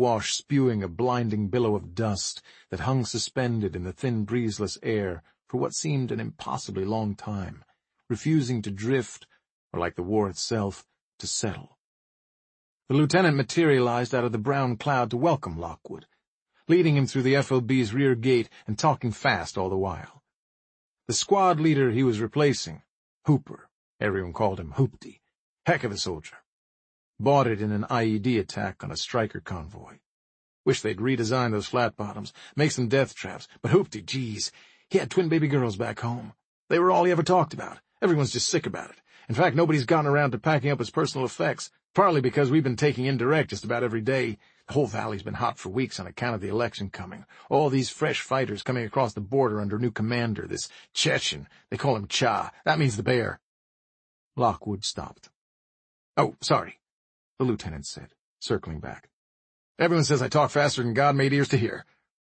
awash, spewing a blinding billow of dust that hung suspended in the thin breezeless air for what seemed an impossibly long time, refusing to drift, or like the war itself, to settle. The lieutenant materialized out of the brown cloud to welcome Lockwood, leading him through the FOB's rear gate and talking fast all the while. The squad leader he was replacing, Hooper, everyone called him Hoopty, heck of a soldier, bought it in an IED attack on a striker convoy. Wish they'd redesign those flat bottoms, make some death traps, but Hoopty, geez, he had twin baby girls back home. They were all he ever talked about. Everyone's just sick about it. In fact, nobody's gotten around to packing up his personal effects, partly because we've been taking indirect just about every day. The whole valley's been hot for weeks on account of the election coming. All these fresh fighters coming across the border under new commander, this Chechen. They call him Cha. That means the bear. Lockwood stopped. "Oh, sorry," the lieutenant said, circling back. "Everyone says I talk faster than God made ears to hear."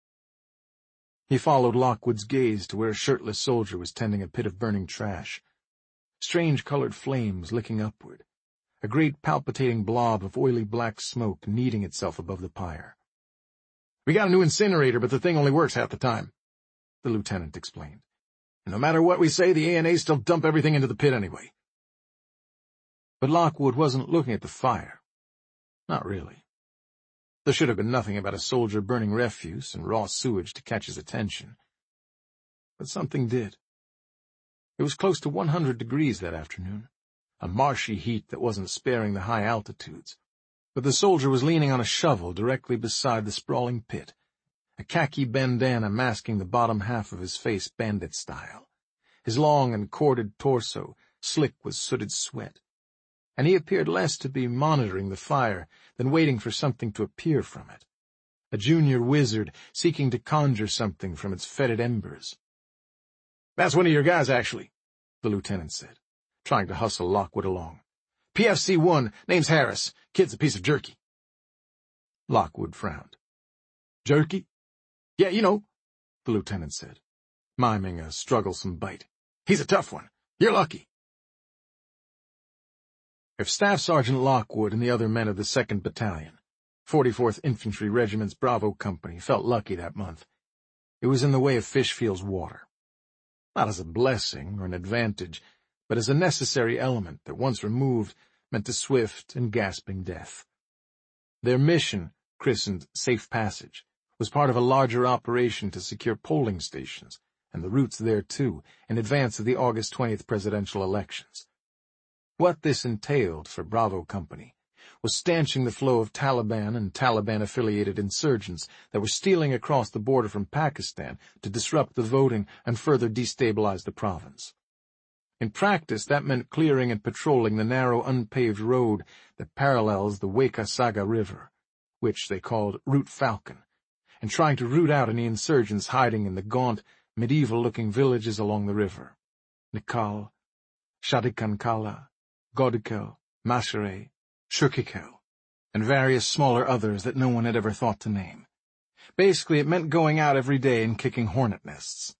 He followed Lockwood's gaze to where a shirtless soldier was tending a pit of burning trash. Strange colored flames licking upward. A great palpitating blob of oily black smoke kneading itself above the pyre. "We got a new incinerator, but the thing only works half the time," the lieutenant explained. "And no matter what we say, the ANA still dump everything into the pit anyway." But Lockwood wasn't looking at the fire. Not really. There should have been nothing about a soldier burning refuse and raw sewage to catch his attention. But something did. It was close to 100 degrees that afternoon, a marshy heat that wasn't sparing the high altitudes. But the soldier was leaning on a shovel directly beside the sprawling pit, a khaki bandana masking the bottom half of his face bandit style, his long and corded torso slick with sooted sweat. And he appeared less to be monitoring the fire than waiting for something to appear from it, a junior wizard seeking to conjure something from its fetid embers. "That's one of your guys, actually," the lieutenant said, trying to hustle Lockwood along. "PFC-1, name's Harris. Kid's a piece of jerky." Lockwood frowned. "Jerky?" "Yeah, you know," the lieutenant said, miming a strugglesome bite. "He's a tough one. You're lucky." If Staff Sergeant Lockwood and the other men of the 2nd Battalion, 44th Infantry Regiment's Bravo Company, felt lucky that month, it was in the way of Fishfield's water. Not as a blessing or an advantage, but as a necessary element that, once removed, meant a swift and gasping death. Their mission, christened Safe Passage, was part of a larger operation to secure polling stations, and the routes thereto, in advance of the August 20th presidential elections. What this entailed for Bravo Company was stanching the flow of Taliban and Taliban-affiliated insurgents that were stealing across the border from Pakistan to disrupt the voting and further destabilize the province. In practice, that meant clearing and patrolling the narrow, unpaved road that parallels the Weka Saga River, which they called Route Falcon, and trying to root out any insurgents hiding in the gaunt, medieval-looking villages along the river. Nikal, Shadikankala, Godikel, Mashere, Shukikel, and various smaller others that no one had ever thought to name. Basically, it meant going out every day and kicking hornet nests.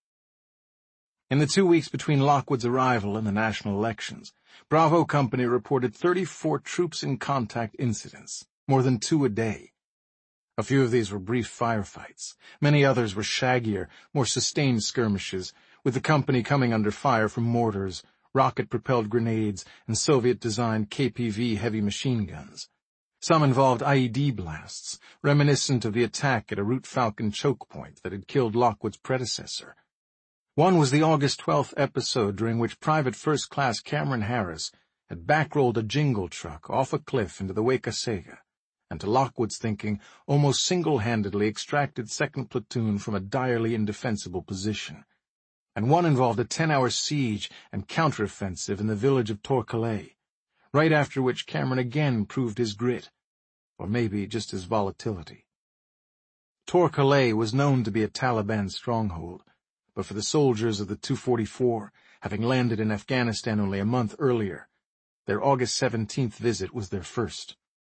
In the 2 weeks between Lockwood's arrival and the national elections, Bravo Company reported 34 troops-in-contact incidents, more than 2 a day. A few of these were brief firefights. Many others were shaggier, more sustained skirmishes, with the company coming under fire from mortars, rocket-propelled grenades, and Soviet-designed KPV heavy machine guns. Some involved IED blasts, reminiscent of the attack at a Route Falcon choke point that had killed Lockwood's predecessor. One was the August 12th episode during which Private First Class Cameron Harris had backrolled a jingle truck off a cliff into the Weka Sega, and to Lockwood's thinking, almost single-handedly extracted 2nd Platoon from a direly indefensible position. And one involved a 10-hour siege and counteroffensive in the village of Torkalay, right after which Cameron again proved his grit, or maybe just his volatility. Torkalay was known to be a Taliban stronghold, but for the soldiers of the 244, having landed in Afghanistan only a month earlier, their August 17th visit was their first.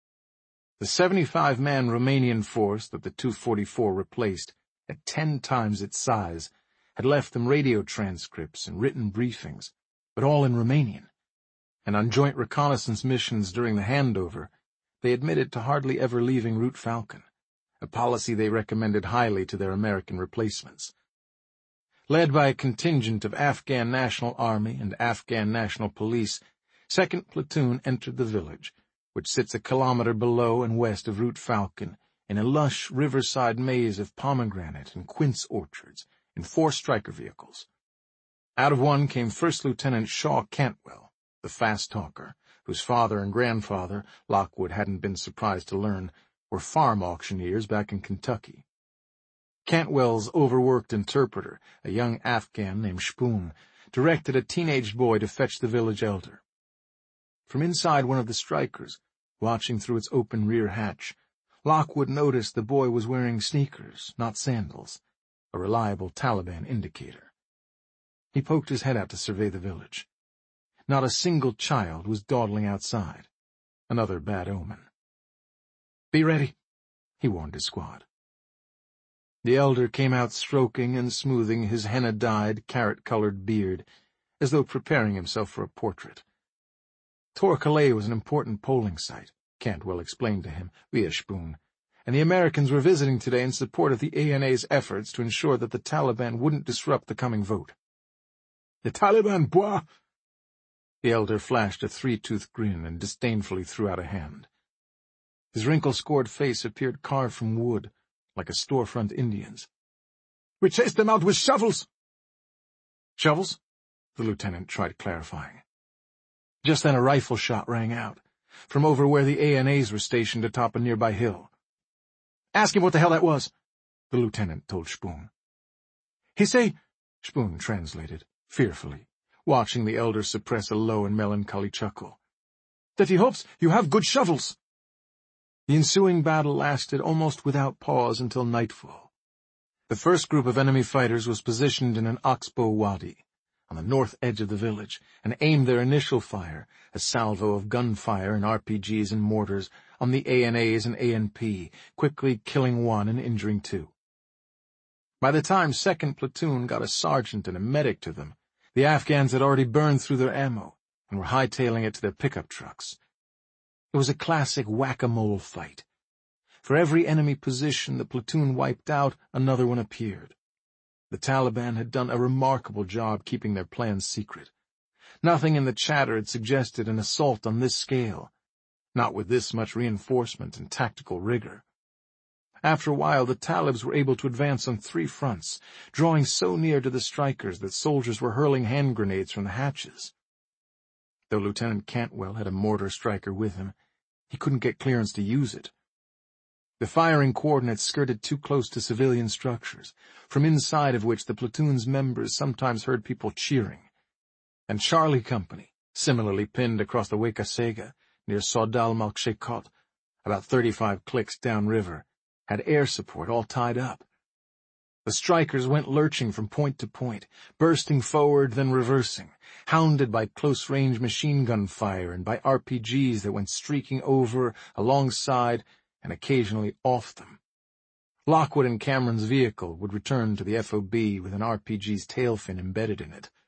The 75-man Romanian force that the 244 replaced, at 10 times its size, had left them radio transcripts and written briefings, but all in Romanian. And on joint reconnaissance missions during the handover, they admitted to hardly ever leaving Route Falcon, a policy they recommended highly to their American replacements. Led by a contingent of Afghan National Army and Afghan National Police, 2nd Platoon entered the village, which sits a kilometer below and west of Route Falcon, in a lush riverside maze of pomegranate and quince orchards, in 4 striker vehicles. Out of one came First Lieutenant Shaw Cantwell, the fast talker, whose father and grandfather, Lockwood hadn't been surprised to learn, were farm auctioneers back in Kentucky. Cantwell's overworked interpreter, a young Afghan named Shpoon, directed a teenage boy to fetch the village elder. From inside one of the strikers, watching through its open rear hatch, Lockwood noticed the boy was wearing sneakers, not sandals, a reliable Taliban indicator. He poked his head out to survey the village. Not a single child was dawdling outside. Another bad omen. "Be ready," he warned his squad. The elder came out stroking and smoothing his henna-dyed, carrot-colored beard, as though preparing himself for a portrait. Tor-Kalay was an important polling site, Cantwell explained to him, via Shpoon, and the Americans were visiting today in support of the ANA's efforts to ensure that the Taliban wouldn't disrupt the coming vote. "The Taliban, bois!" The elder flashed a 3-toothed grin and disdainfully threw out a hand. His wrinkle-scored face appeared carved from wood, like a storefront Indian's. "We chased them out with shovels." "Shovels?" the lieutenant tried clarifying. Just then a rifle shot rang out, from over where the ANAs were stationed atop a nearby hill. "Ask him what the hell that was," the lieutenant told Shpoon. "He say," Shpoon translated, fearfully, watching the elder suppress a low and melancholy chuckle, "that he hopes you have good shovels." The ensuing battle lasted almost without pause until nightfall. The first group of enemy fighters was positioned in an oxbow wadi, on the north edge of the village, and aimed their initial fire, a salvo of gunfire and RPGs and mortars, on the ANAs and ANP, quickly killing 1 and injuring 2. By the time 2nd Platoon got a sergeant and a medic to them, the Afghans had already burned through their ammo and were hightailing it to their pickup trucks. It was a classic whack-a-mole fight. For every enemy position the platoon wiped out, another one appeared. The Taliban had done a remarkable job keeping their plans secret. Nothing in the chatter had suggested an assault on this scale, not with this much reinforcement and tactical rigor. After a while, the Talibs were able to advance on 3 fronts, drawing so near to the strikers that soldiers were hurling hand grenades from the hatches. Though Lieutenant Cantwell had a mortar striker with him, he couldn't get clearance to use it. The firing coordinates skirted too close to civilian structures, from inside of which the platoon's members sometimes heard people cheering. And Charlie Company, similarly pinned across the Wekasega, near Saudal Malkshekot, about 35 clicks downriver, had air support all tied up. The strikers went lurching from point to point, bursting forward then reversing, hounded by close-range machine gun fire and by RPGs that went streaking over, alongside, and occasionally off them. Lockwood and Cameron's vehicle would return to the FOB with an RPG's tail fin embedded in it.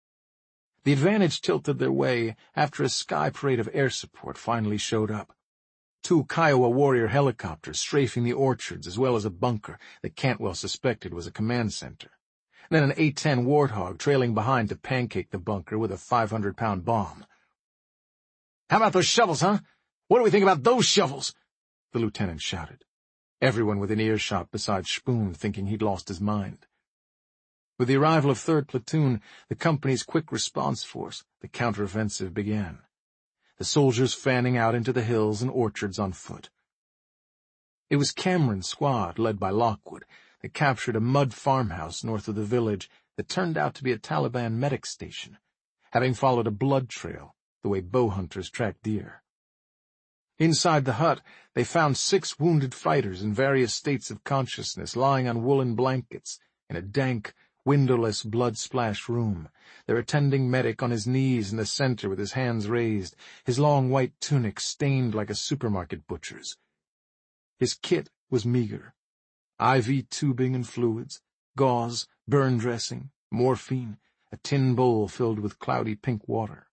The advantage tilted their way after a sky parade of air support finally showed up. 2 Kiowa Warrior helicopters strafing the orchards as well as a bunker that Cantwell suspected was a command center. Then an A-10 Warthog trailing behind to pancake the bunker with a 500-pound bomb. "How about those shovels, huh? What do we think about those shovels?" the lieutenant shouted, everyone within earshot besides Shpoon thinking he'd lost his mind. With the arrival of 3rd Platoon, the company's quick response force, the counteroffensive began, the soldiers fanning out into the hills and orchards on foot. It was Cameron's squad, led by Lockwood, that captured a mud farmhouse north of the village that turned out to be a Taliban medic station, having followed a blood trail, the way bow hunters track deer. Inside the hut, they found 6 wounded fighters in various states of consciousness lying on woolen blankets in a dank, windowless, blood-splashed room, their attending medic on his knees in the center with his hands raised, his long white tunic stained like a supermarket butcher's. His kit was meager. IV tubing and fluids, gauze, burn dressing, morphine, a tin bowl filled with cloudy pink water.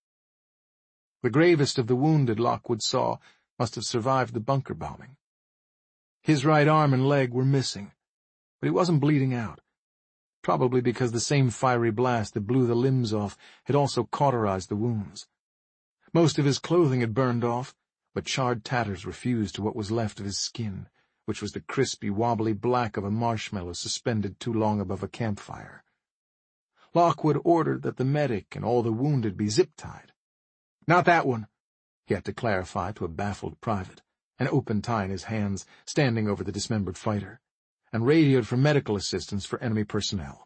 The gravest of the wounded Lockwood saw must have survived the bunker bombing. His right arm and leg were missing, but he wasn't bleeding out, probably because the same fiery blast that blew the limbs off had also cauterized the wounds. Most of his clothing had burned off, but charred tatters were fused to what was left of his skin, which was the crispy, wobbly black of a marshmallow suspended too long above a campfire. Lockwood ordered that the medic and all the wounded be zip-tied. "Not that one," he had to clarify to a baffled private, an open tie in his hands, standing over the dismembered fighter, and radioed for medical assistance for enemy personnel.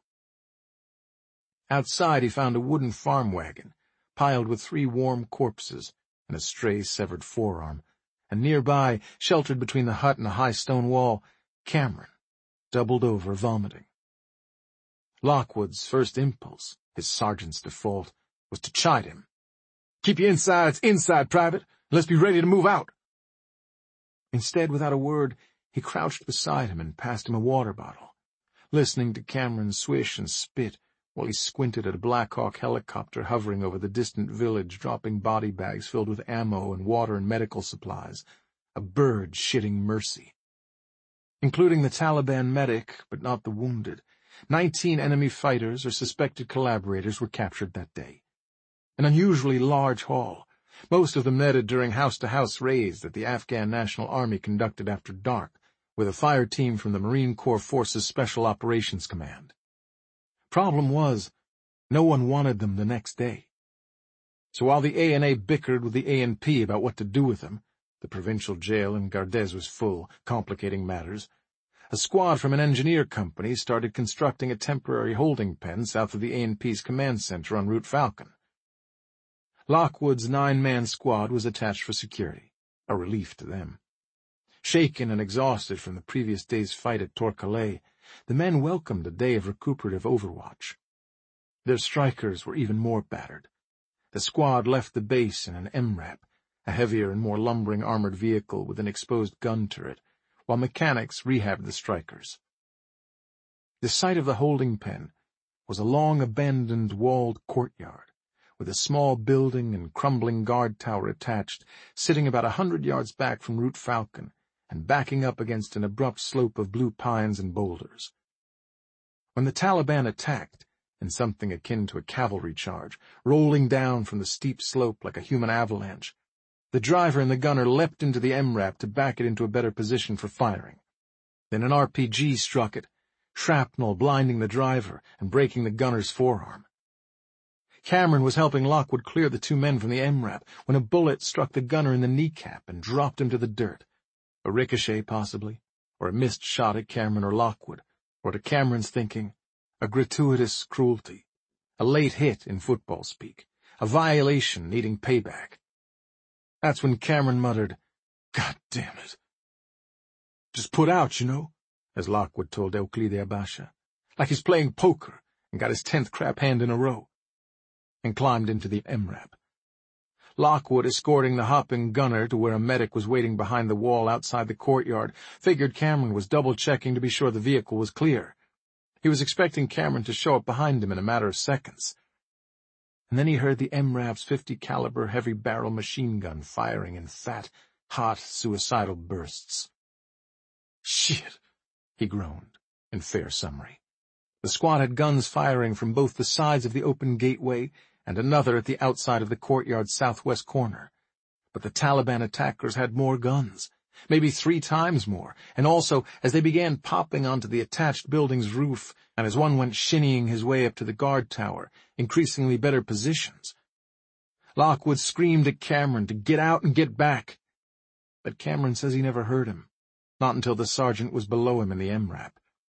Outside he found a wooden farm wagon, piled with 3 warm corpses and a stray severed forearm, and nearby, sheltered between the hut and a high stone wall, Cameron, doubled over, vomiting. Lockwood's first impulse, his sergeant's default, was to chide him. "Keep your insides inside, Private, and let's be ready to move out." Instead, without a word, he crouched beside him and passed him a water bottle, listening to Cameron swish and spit while he squinted at a Black Hawk helicopter hovering over the distant village, dropping body bags filled with ammo and water and medical supplies, a bird shitting mercy. Including the Taliban medic, but not the wounded, 19 enemy fighters or suspected collaborators were captured that day. An unusually large haul, most of them netted during house-to-house raids that the Afghan National Army conducted after dark, with a fire team from the Marine Corps Forces Special Operations Command. Problem was, no one wanted them the next day. So while the A&A bickered with the ANP about what to do with them, the provincial jail in Gardez was full, complicating matters, a squad from an engineer company started constructing a temporary holding pen south of the ANP's command center on Route Falcon. Lockwood's 9-man squad was attached for security, a relief to them. Shaken and exhausted from the previous day's fight at Torcalay, the men welcomed a day of recuperative overwatch. Their strikers were even more battered. The squad left the base in an MRAP, a heavier and more lumbering armored vehicle with an exposed gun turret, while mechanics rehabbed the strikers. The site of the holding pen was a long abandoned walled courtyard, with a small building and crumbling guard tower attached, sitting about 100 yards back from Route Falcon, and backing up against an abrupt slope of blue pines and boulders. When the Taliban attacked, in something akin to a cavalry charge, rolling down from the steep slope like a human avalanche, the driver and the gunner leapt into the MRAP to back it into a better position for firing. Then an RPG struck it, shrapnel blinding the driver and breaking the gunner's forearm. Cameron was helping Lockwood clear the 2 men from the MRAP when a bullet struck the gunner in the kneecap and dropped him to the dirt. A ricochet, possibly, or a missed shot at Cameron or Lockwood, or to Cameron's thinking, a gratuitous cruelty, a late hit in football speak, a violation needing payback. That's when Cameron muttered, "God damn it." "Just put out, you know," as Lockwood told Euclide Abasha, "like he's playing poker and got his 10th crap hand in a row," and climbed into the MRAP. Lockwood, escorting the hopping gunner to where a medic was waiting behind the wall outside the courtyard, figured Cameron was double-checking to be sure the vehicle was clear. He was expecting Cameron to show up behind him in a matter of seconds. And then he heard the MRAP's 50-caliber heavy-barrel machine gun firing in fat, hot, suicidal bursts. "Shit," he groaned, in fair summary. The squad had guns firing from both the sides of the open gateway and another at the outside of the courtyard's southwest corner. But the Taliban attackers had more guns, maybe 3 times more, and also, as they began popping onto the attached building's roof, and as one went shinnying his way up to the guard tower, increasingly better positions. Lockwood screamed at Cameron to get out and get back. But Cameron says he never heard him, not until the sergeant was below him in the MRAP.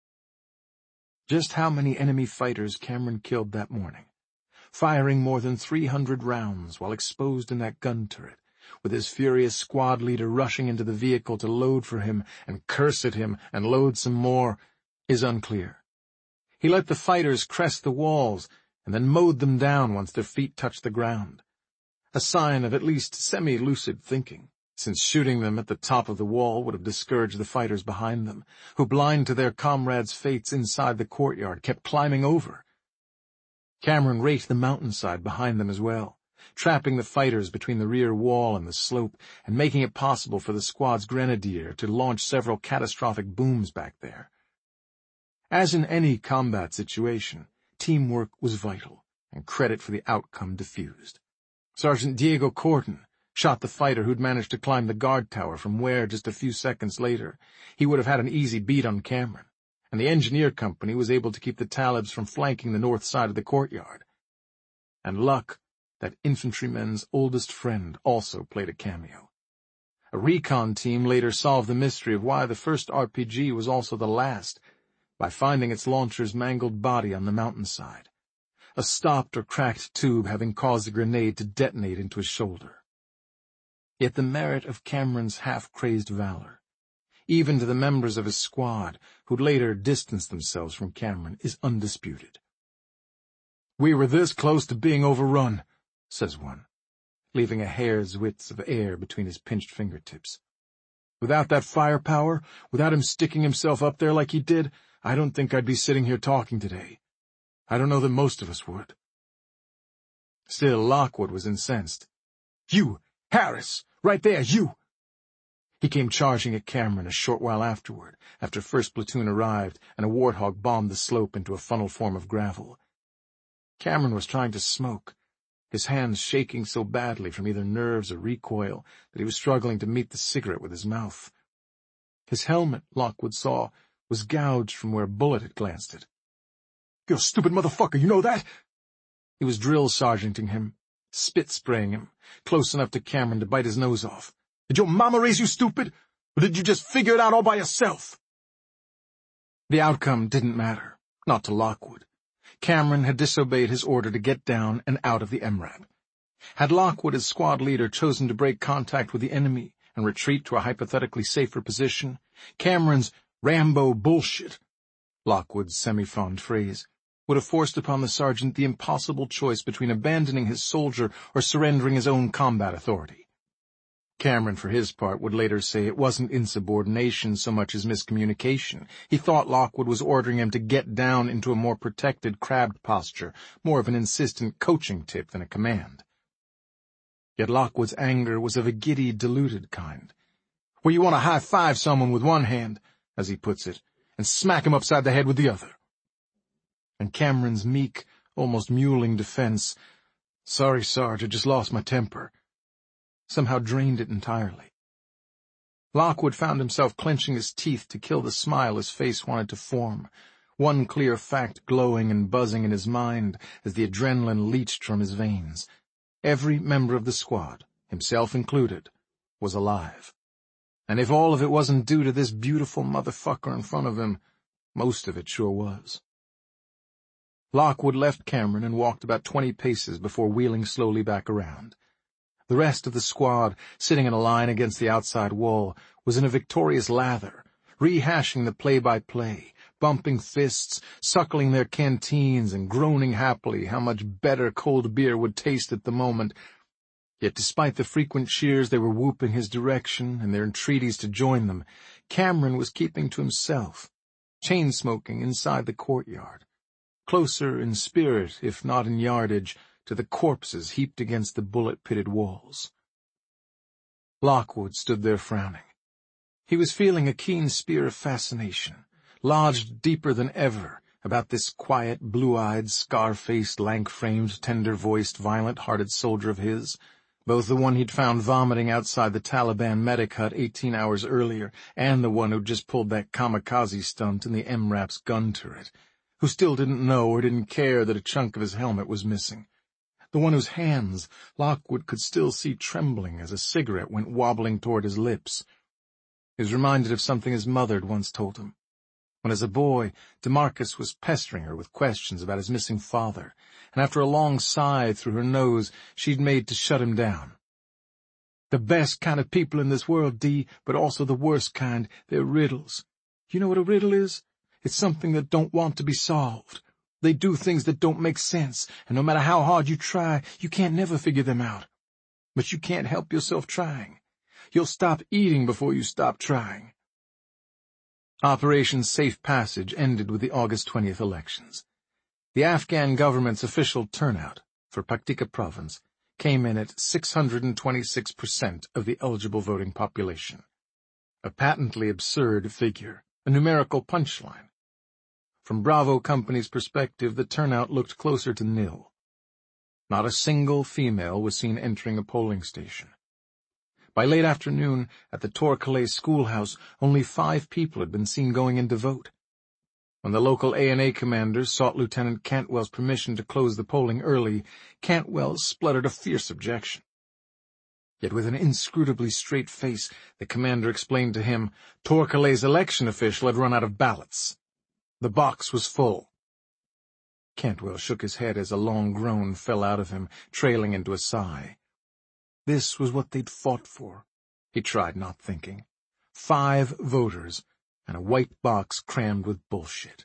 Just how many enemy fighters Cameron killed that morning, firing more than 300 rounds while exposed in that gun turret, with his furious squad leader rushing into the vehicle to load for him and curse at him and load some more, is unclear. He let the fighters crest the walls and then mowed them down once their feet touched the ground, a sign of at least semi-lucid thinking, since shooting them at the top of the wall would have discouraged the fighters behind them, who, blind to their comrades' fates inside the courtyard, kept climbing over. Cameron raked the mountainside behind them as well, trapping the fighters between the rear wall and the slope and making it possible for the squad's grenadier to launch several catastrophic booms back there. As in any combat situation, teamwork was vital, and credit for the outcome diffused. Sergeant Diego Corden shot the fighter who'd managed to climb the guard tower from where, just a few seconds later, he would have had an easy beat on Cameron, and the engineer company was able to keep the Talibs from flanking the north side of the courtyard. And luck, that infantryman's oldest friend, also played a cameo. A recon team later solved the mystery of why the first RPG was also the last, by finding its launcher's mangled body on the mountainside, a stopped or cracked tube having caused the grenade to detonate into his shoulder. Yet the merit of Cameron's half-crazed valor, even to the members of his squad who'd later distanced themselves from Cameron, is undisputed. "We were this close to being overrun," says one, leaving a hair's width of air between his pinched fingertips. "Without that firepower, without him sticking himself up there like he did, I don't think I'd be sitting here talking today. I don't know that most of us would." Still, Lockwood was incensed. "You, Harris, right there, you!" He came charging at Cameron a short while afterward, after first platoon arrived and a warthog bombed the slope into a funnel form of gravel. Cameron was trying to smoke, his hands shaking so badly from either nerves or recoil that he was struggling to meet the cigarette with his mouth. His helmet, Lockwood saw, was gouged from where a bullet had glanced it. "You're a stupid motherfucker, you know that?" He was drill sergeanting him, spit-spraying him, close enough to Cameron to bite his nose off. "Did your mama raise you stupid? Or did you just figure it out all by yourself?" The outcome didn't matter, not to Lockwood. Cameron had disobeyed his order to get down and out of the MRAP. Had Lockwood, as squad leader, chosen to break contact with the enemy and retreat to a hypothetically safer position, Cameron's Rambo bullshit, Lockwood's semi-fond phrase, would have forced upon the sergeant the impossible choice between abandoning his soldier or surrendering his own combat authority. Cameron, for his part, would later say it wasn't insubordination so much as miscommunication. He thought Lockwood was ordering him to get down into a more protected, crabbed posture, more of an insistent coaching tip than a command. Yet Lockwood's anger was of a giddy, deluded kind, where you want to high-five someone with one hand, as he puts it, and smack him upside the head with the other. And Cameron's meek, almost mewling defense, "Sorry, Sarge, I just lost my temper," somehow drained it entirely. Lockwood found himself clenching his teeth to kill the smile his face wanted to form, one clear fact glowing and buzzing in his mind as the adrenaline leached from his veins. Every member of the squad, himself included, was alive. And if all of it wasn't due to this beautiful motherfucker in front of him, most of it sure was. Lockwood left Cameron and walked about 20 paces before wheeling slowly back around. The rest of the squad, sitting in a line against the outside wall, was in a victorious lather, rehashing the play-by-play, bumping fists, suckling their canteens, and groaning happily how much better cold beer would taste at the moment. Yet despite the frequent cheers they were whooping his direction and their entreaties to join them, Cameron was keeping to himself, chain-smoking inside the courtyard, closer in spirit, if not in yardage, to the corpses heaped against the bullet-pitted walls. Lockwood stood there frowning. He was feeling a keen spear of fascination, lodged deeper than ever about this quiet, blue-eyed, scar-faced, lank-framed, tender-voiced, violent-hearted soldier of his, both the one he'd found vomiting outside the Taliban medic hut 18 hours earlier and the one who'd just pulled that kamikaze stunt in the MRAP's gun turret, who still didn't know or didn't care that a chunk of his helmet was missing. The one whose hands Lockwood could still see trembling as a cigarette went wobbling toward his lips. He was reminded of something his mother had once told him, when as a boy DeMarcus was pestering her with questions about his missing father, and after a long sigh through her nose she'd made to shut him down. "The best kind of people in this world, Dee, but also the worst kind, they're riddles. You know what a riddle is? It's something that don't want to be solved. They do things that don't make sense, and no matter how hard you try, you can't never figure them out. But you can't help yourself trying. You'll stop eating before you stop trying." Operation Safe Passage ended with the August 20th elections. The Afghan government's official turnout for Paktika province came in at 626% of the eligible voting population. A patently absurd figure, a numerical punchline. From Bravo Company's perspective, the turnout looked closer to nil. Not a single female was seen entering a polling station. By late afternoon, at the Torquay schoolhouse, only 5 people had been seen going in to vote. When the local A&A commander sought Lieutenant Cantwell's permission to close the polling early, Cantwell spluttered a fierce objection. Yet with an inscrutably straight face, the commander explained to him Torquay's election official had run out of ballots. The box was full. Cantwell shook his head as a long groan fell out of him, trailing into a sigh. This was what they'd fought for. He tried not thinking. 5 voters, and a white box crammed with bullshit.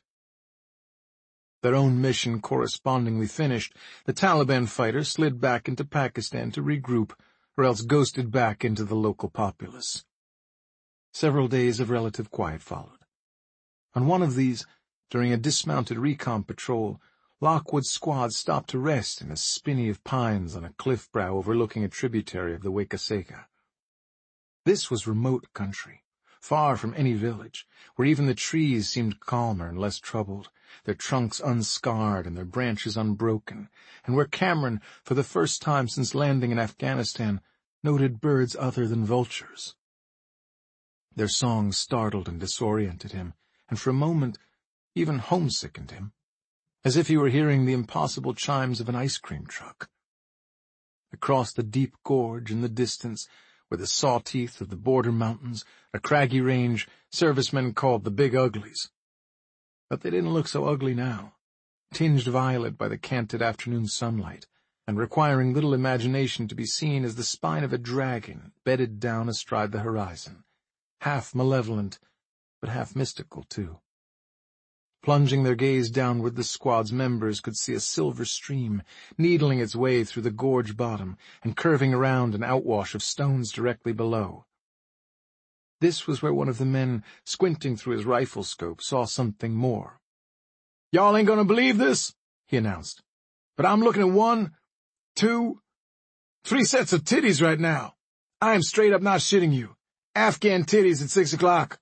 Their own mission correspondingly finished, the Taliban fighters slid back into Pakistan to regroup, or else ghosted back into the local populace. Several days of relative quiet followed. On one of these, during a dismounted recon patrol, Lockwood's squad stopped to rest in a spinney of pines on a cliff brow overlooking a tributary of the Wakaseka. This was remote country, far from any village, where even the trees seemed calmer and less troubled, their trunks unscarred and their branches unbroken, and where Cameron, for the first time since landing in Afghanistan, noted birds other than vultures. Their songs startled and disoriented him, and for a moment even homesickened him, as if he were hearing the impossible chimes of an ice cream truck. Across the deep gorge in the distance were the saw-teeth of the border mountains, a craggy range servicemen called the Big Uglies. But they didn't look so ugly now, tinged violet by the canted afternoon sunlight, and requiring little imagination to be seen as the spine of a dragon bedded down astride the horizon, half malevolent, but half mystical, too. Plunging their gaze downward, the squad's members could see a silver stream, needling its way through the gorge bottom and curving around an outwash of stones directly below. This was where one of the men, squinting through his rifle scope, saw something more. "Y'all ain't gonna believe this," he announced, "but I'm looking at 1, 2, 3 sets of titties right now. I am straight up not shitting you. Afghan titties at 6 o'clock.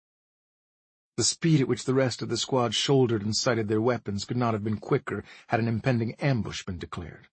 The speed at which the rest of the squad shouldered and sighted their weapons could not have been quicker had an impending ambush been declared.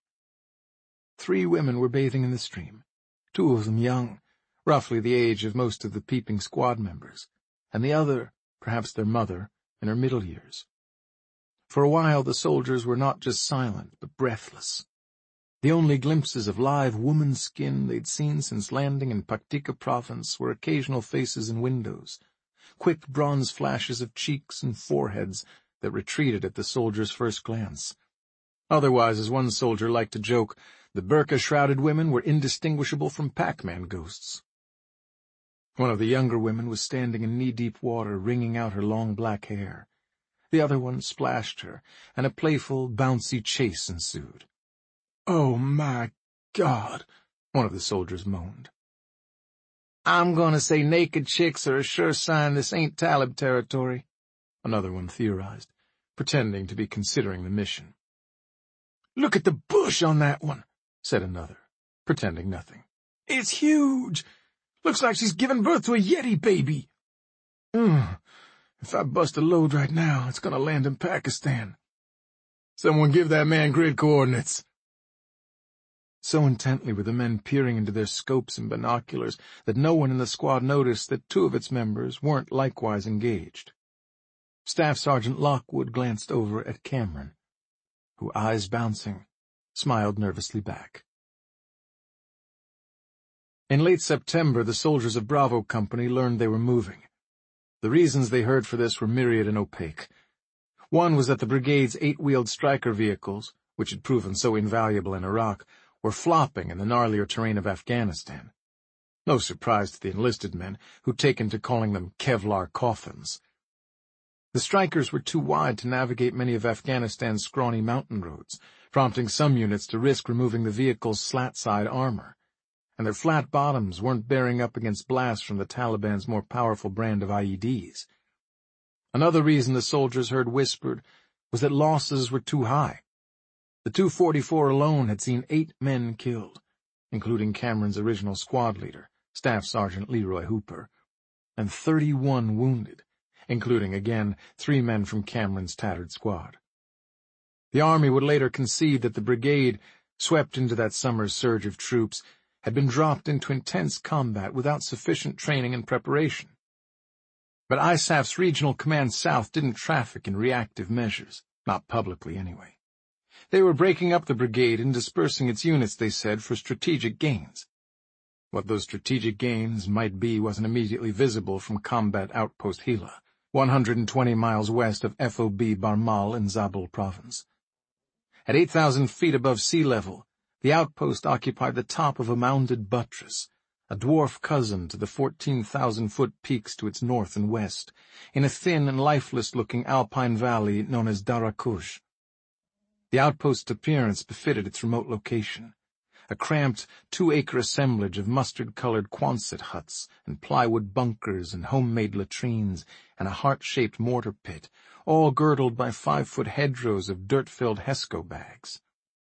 3 women were bathing in the stream, 2 of them young, roughly the age of most of the peeping squad members, and the other, perhaps their mother, in her middle years. For a while the soldiers were not just silent, but breathless. The only glimpses of live woman's skin they'd seen since landing in Paktika province were occasional faces in windows, quick bronze flashes of cheeks and foreheads that retreated at the soldier's first glance. Otherwise, as one soldier liked to joke, the burqa-shrouded women were indistinguishable from Pac-Man ghosts. One of the younger women was standing in knee-deep water, wringing out her long black hair. The other one splashed her, and a playful, bouncy chase ensued. "Oh, my God," one of the soldiers moaned. "I'm going to say naked chicks are a sure sign this ain't Talib territory," another one theorized, pretending to be considering the mission. "Look at the bush on that one," said another, pretending nothing. "It's huge. Looks like she's given birth to a Yeti baby. If I bust a load right now, it's going to land in Pakistan. Someone give that man grid coordinates." So intently were the men peering into their scopes and binoculars that no one in the squad noticed that 2 of its members weren't likewise engaged. Staff Sergeant Lockwood glanced over at Cameron, who, eyes bouncing, smiled nervously back. In late September, the soldiers of Bravo Company learned they were moving. The reasons they heard for this were myriad and opaque. One was that the brigade's 8-wheeled Stryker vehicles, which had proven so invaluable in Iraq, were flopping in the gnarlier terrain of Afghanistan. No surprise to the enlisted men, who'd taken to calling them Kevlar coffins. The Strykers were too wide to navigate many of Afghanistan's scrawny mountain roads, prompting some units to risk removing the vehicle's slat-side armor, and their flat bottoms weren't bearing up against blasts from the Taliban's more powerful brand of IEDs. Another reason the soldiers heard whispered was that losses were too high. The 244 alone had seen 8 men killed, including Cameron's original squad leader, Staff Sergeant Leroy Hooper, and 31 wounded, including, again, 3 men from Cameron's tattered squad. The Army would later concede that the brigade, swept into that summer's surge of troops, had been dropped into intense combat without sufficient training and preparation. But ISAF's Regional Command South didn't traffic in reactive measures, not publicly anyway. They were breaking up the brigade and dispersing its units, they said, for strategic gains. What those strategic gains might be wasn't immediately visible from Combat Outpost Hila, 120 miles west of FOB Barmal in Zabul Province. At 8,000 feet above sea level, the outpost occupied the top of a mounded buttress, a dwarf cousin to the 14,000-foot peaks to its north and west, in a thin and lifeless-looking alpine valley known as Darakush. The outpost's appearance befitted its remote location, a cramped 2-acre assemblage of mustard-colored Quonset huts and plywood bunkers and homemade latrines and a heart-shaped mortar pit, all girdled by 5-foot hedgerows of dirt-filled Hesco bags.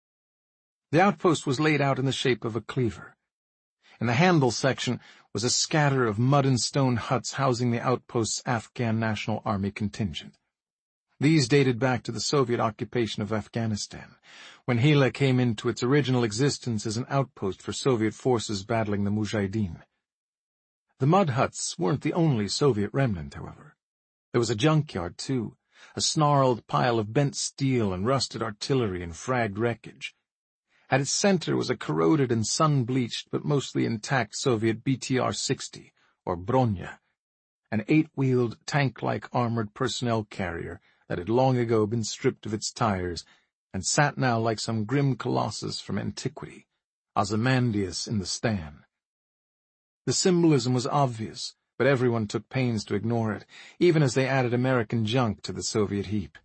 The outpost was laid out in the shape of a cleaver. In the handle section was a scatter of mud and stone huts housing the outpost's Afghan National Army contingent. These dated back to the Soviet occupation of Afghanistan, when Hila came into its original existence as an outpost for Soviet forces battling the Mujahideen. The mud huts weren't the only Soviet remnant, however. There was a junkyard, too, a snarled pile of bent steel and rusted artillery and fragged wreckage. At its center was a corroded and sun-bleached but mostly intact Soviet BTR-60, or Bronya, an 8-wheeled, tank-like armored personnel carrier that had long ago been stripped of its tires and sat now like some grim colossus from antiquity, Ozymandias in the Stan. The symbolism was obvious, but everyone took pains to ignore it, even as they added American junk to the Soviet heap.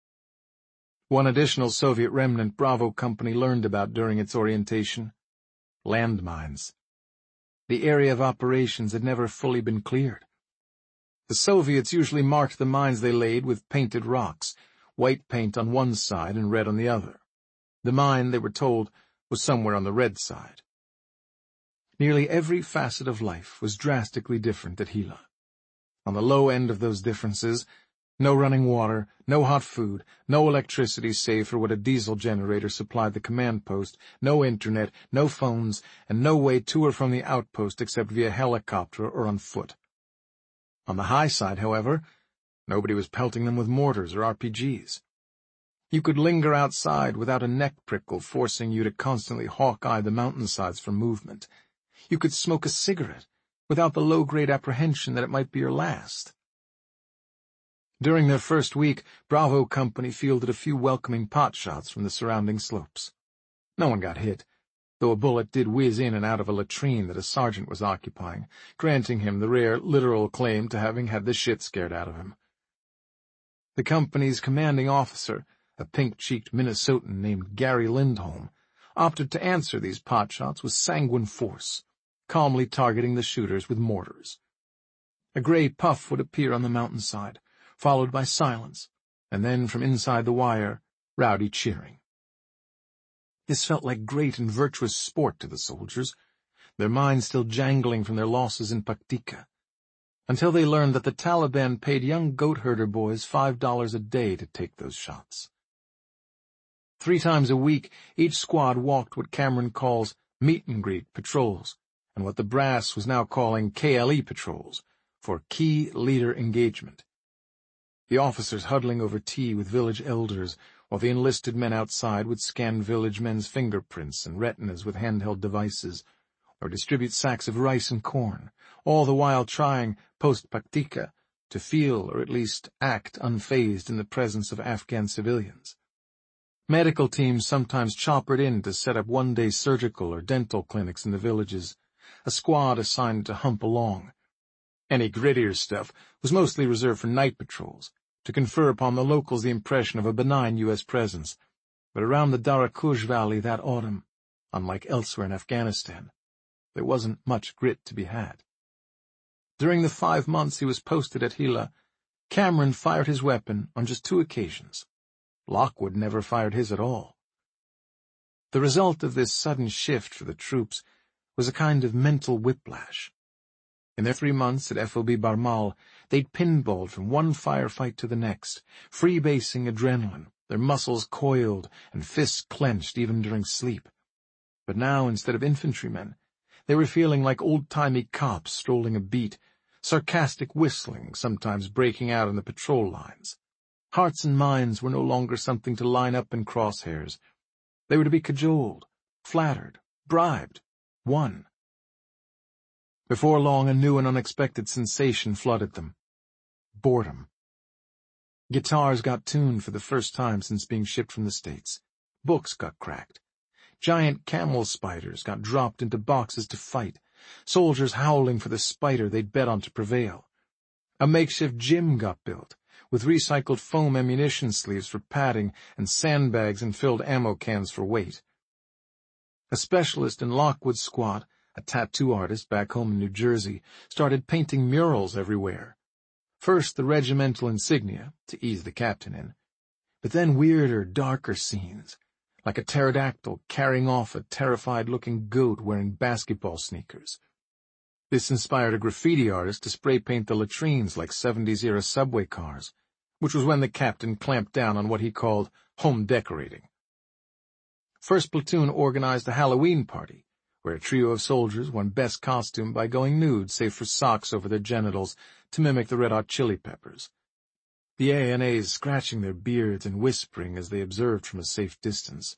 One additional Soviet remnant Bravo Company learned about during its orientation: landmines. The area of operations had never fully been cleared. The Soviets usually marked the mines they laid with painted rocks, white paint on one side and red on the other. The mine, they were told, was somewhere on the red side. Nearly every facet of life was drastically different at Hila. On the low end of those differences, no running water, no hot food, no electricity save for what a diesel generator supplied the command post, no internet, no phones, and no way to or from the outpost except via helicopter or on foot. On the high side, however, nobody was pelting them with mortars or RPGs. You could linger outside without a neck prickle forcing you to constantly hawk-eye the mountainsides for movement. You could smoke a cigarette without the low-grade apprehension that it might be your last. During their first week, Bravo Company fielded a few welcoming potshots from the surrounding slopes. No one got hit, though a bullet did whiz in and out of a latrine that a sergeant was occupying, granting him the rare literal claim to having had the shit scared out of him. The company's commanding officer, a pink-cheeked Minnesotan named Gary Lindholm, opted to answer these potshots with sanguine force, calmly targeting the shooters with mortars. A gray puff would appear on the mountainside, followed by silence, and then from inside the wire, rowdy cheering. This felt like great and virtuous sport to the soldiers, their minds still jangling from their losses in Paktika, until they learned that the Taliban paid young goat-herder boys $5 a day to take those shots. 3 times a week, each squad walked what Cameron calls meet-and-greet patrols, and what the brass was now calling KLE patrols, for Key Leader Engagement. The officers huddling over tea with village elders, while the enlisted men outside would scan village men's fingerprints and retinas with handheld devices, or distribute sacks of rice and corn, all the while trying, post-Paktika, to feel or at least act unfazed in the presence of Afghan civilians. Medical teams sometimes choppered in to set up one-day surgical or dental clinics in the villages, a squad assigned to hump along. Any grittier stuff was mostly reserved for night patrols, to confer upon the locals the impression of a benign U.S. presence. But around the Darakush Valley that autumn, unlike elsewhere in Afghanistan, there wasn't much grit to be had. During the 5 months he was posted at Hila, Cameron fired his weapon on just 2 occasions. Lockwood never fired his at all. The result of this sudden shift for the troops was a kind of mental whiplash. In their 3 months at FOB Barmal, they'd pinballed from one firefight to the next, freebasing adrenaline, their muscles coiled and fists clenched even during sleep. But now, instead of infantrymen, they were feeling like old-timey cops strolling a beat, sarcastic whistling sometimes breaking out in the patrol lines. Hearts and minds were no longer something to line up in crosshairs. They were to be cajoled, flattered, bribed, won. Before long, a new and unexpected sensation flooded them. Boredom. Guitars got tuned for the first time since being shipped from the States. Books got cracked. Giant camel spiders got dropped into boxes to fight, soldiers howling for the spider they'd bet on to prevail. A makeshift gym got built, with recycled foam ammunition sleeves for padding and sandbags and filled ammo cans for weight. A specialist in Lockwood's squad, a tattoo artist back home in New Jersey, started painting murals everywhere. First the regimental insignia, to ease the captain in, but then weirder, darker scenes, like a pterodactyl carrying off a terrified-looking goat wearing basketball sneakers. This inspired a graffiti artist to spray paint the latrines like 70s-era subway cars, which was when the captain clamped down on what he called home decorating. First Platoon organized a Halloween party, where a trio of soldiers won best costume by going nude save for socks over their genitals to mimic the Red Hot Chili Peppers. The ANAs scratching their beards and whispering as they observed from a safe distance.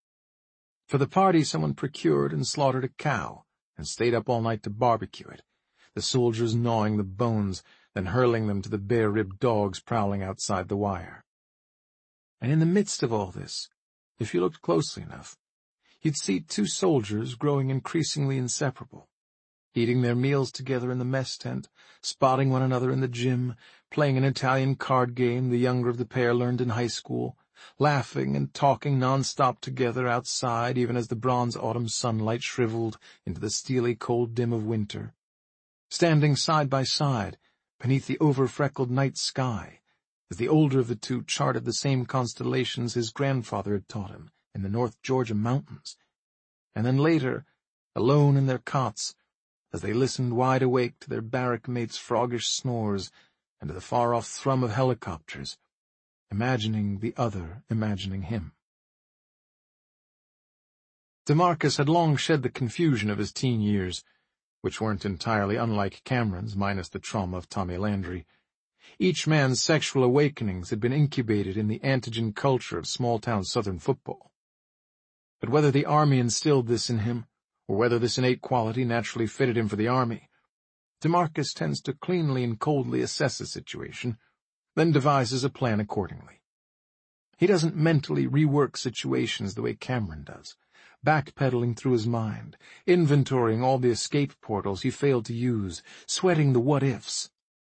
For the party, someone procured and slaughtered a cow and stayed up all night to barbecue it, the soldiers gnawing the bones, then hurling them to the bare-ribbed dogs prowling outside the wire. And in the midst of all this, if you looked closely enough, you'd see 2 soldiers growing increasingly inseparable, eating their meals together in the mess tent, spotting one another in the gym, playing an Italian card game the younger of the pair learned in high school, laughing and talking non-stop together outside even as the bronze autumn sunlight shriveled into the steely cold dim of winter, standing side by side beneath the over-freckled night sky as the older of the 2 charted the same constellations his grandfather had taught him in the North Georgia mountains, and then later, alone in their cots, as they listened wide awake to their barrack mates' froggish snores and to the far-off thrum of helicopters, imagining the other imagining him. DeMarcus had long shed the confusion of his teen years, which weren't entirely unlike Cameron's minus the trauma of Tommy Landry. Each man's sexual awakenings had been incubated in the antigen culture of small-town Southern football. But whether the Army instilled this in him, or whether this innate quality naturally fitted him for the Army, DeMarcus tends to cleanly and coldly assess a situation, then devises a plan accordingly. He doesn't mentally rework situations the way Cameron does, backpedaling through his mind, inventorying all the escape portals he failed to use, sweating the what-ifs.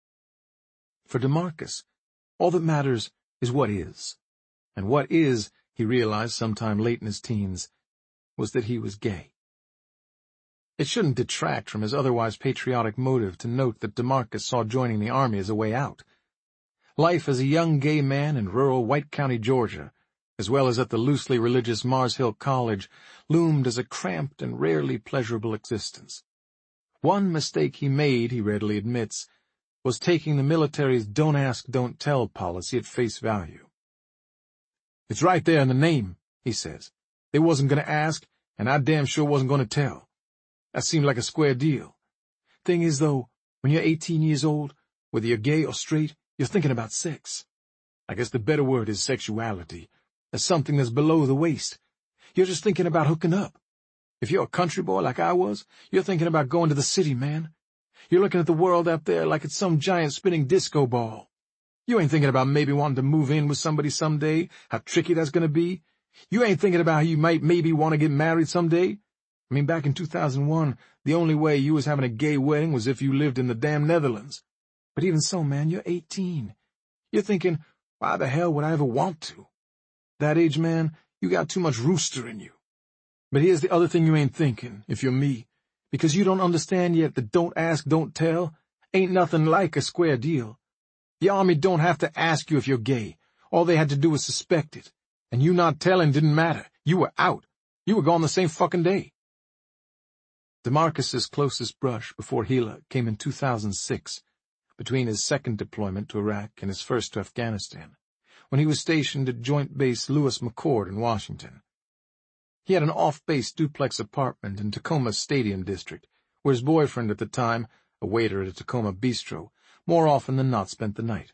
For DeMarcus, all that matters is what is, and what is, he realized sometime late in his teens, was that he was gay. It shouldn't detract from his otherwise patriotic motive to note that DeMarcus saw joining the Army as a way out. Life as a young gay man in rural White County, Georgia, as well as at the loosely religious Mars Hill College, loomed as a cramped and rarely pleasurable existence. One mistake he made, he readily admits, was taking the military's don't ask, don't tell policy at face value. "It's right there in the name," he says. "They wasn't going to ask, and I damn sure wasn't going to tell. That seemed like a square deal. Thing is, though, when you're 18 years old, whether you're gay or straight, you're thinking about sex. I guess the better word is sexuality. As something that's below the waist. You're just thinking about hooking up. If you're a country boy like I was, you're thinking about going to the city, man. You're looking at the world out there like it's some giant spinning disco ball. You ain't thinking about maybe wanting to move in with somebody someday, how tricky that's going to be. You ain't thinking about how you might maybe want to get married someday. I mean, back in 2001, the only way you was having a gay wedding was if you lived in the damn Netherlands. But even so, man, you're 18. You're thinking, why the hell would I ever want to? That age, man, you got too much rooster in you. But here's the other thing you ain't thinking, if you're me, because you don't understand yet that don't ask, don't tell ain't nothing like a square deal. The Army don't have to ask you if you're gay. All they had to do was suspect it. And you not telling didn't matter. You were out. You were gone the same fucking day. DeMarcus's closest brush before Gila came in 2006, between his second deployment to Iraq and his first to Afghanistan, when he was stationed at Joint Base Lewis McChord in Washington. He had an off-base duplex apartment in Tacoma's Stadium District, where his boyfriend at the time, a waiter at a Tacoma bistro, more often than not spent the night.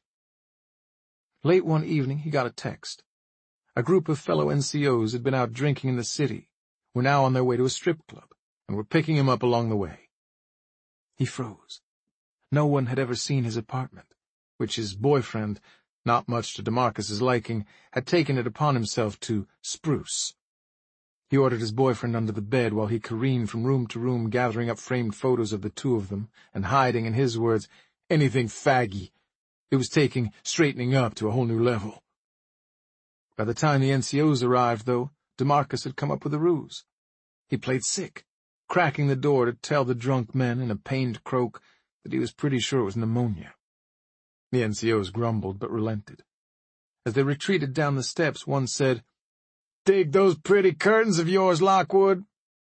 Late one evening he got a text. A group of fellow NCOs had been out drinking in the city, were now on their way to a strip club, and were picking him up along the way. He froze. No one had ever seen his apartment, which his boyfriend, not much to DeMarcus's liking, had taken it upon himself to spruce. He ordered his boyfriend under the bed while he careened from room to room gathering up framed photos of the two of them and hiding, in his words, anything faggy. It was taking straightening up to a whole new level. By the time the NCOs arrived, though, DeMarcus had come up with a ruse. He played sick, cracking the door to tell the drunk men in a pained croak that he was pretty sure it was pneumonia. The NCOs grumbled but relented. As they retreated down the steps, one said, "Dig those pretty curtains of yours, Lockwood."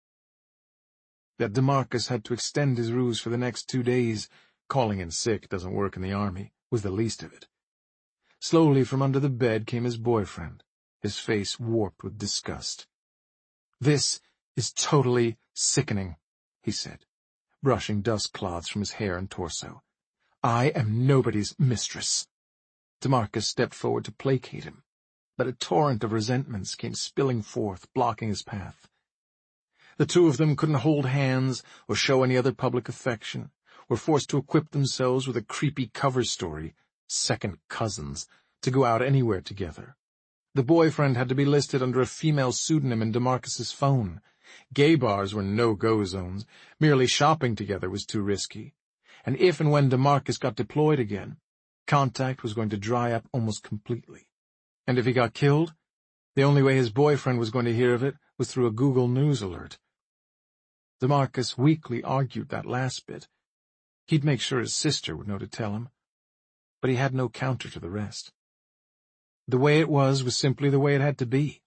That DeMarcus had to extend his ruse for the next 2 days, calling in sick doesn't work in the Army, was the least of it. Slowly from under the bed came his boyfriend, his face warped with disgust. "This is totally sickening," he said, brushing dust cloths from his hair and torso. "I am nobody's mistress." DeMarcus stepped forward to placate him, but a torrent of resentments came spilling forth, blocking his path. The two of them couldn't hold hands or show any other public affection, were forced to equip themselves with a creepy cover story, second cousins, to go out anywhere together. The boyfriend had to be listed under a female pseudonym in DeMarcus's phone. Gay bars were no-go zones. Merely shopping together was too risky. And if and when DeMarcus got deployed again, contact was going to dry up almost completely. And if he got killed, the only way his boyfriend was going to hear of it was through a Google News alert. DeMarcus weakly argued that last bit. He'd make sure his sister would know to tell him. But he had no counter to the rest. The way it was simply the way it had to be.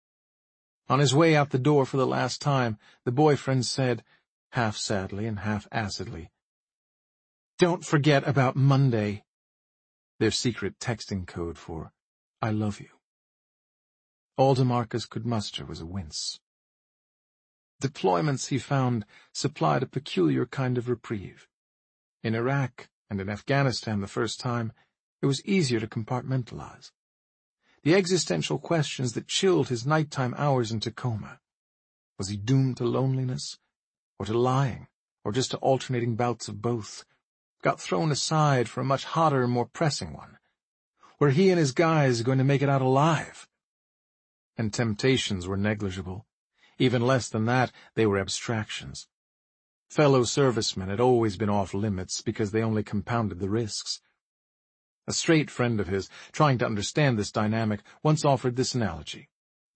On his way out the door for the last time, the boyfriend said, half sadly and half acidly, "Don't forget about Monday," their secret texting code for "I love you." All DeMarcus could muster was a wince. Deployments, he found, supplied a peculiar kind of reprieve. In Iraq and in Afghanistan the first time, it was easier to compartmentalize. The existential questions that chilled his nighttime hours in Tacoma. Was he doomed to loneliness, or to lying, or just to alternating bouts of both? Got thrown aside for a much hotter and more pressing one. Were he and his guys going to make it out alive? And temptations were negligible. Even less than that, they were abstractions. Fellow servicemen had always been off limits because they only compounded the risks. A straight friend of his, trying to understand this dynamic, once offered this analogy.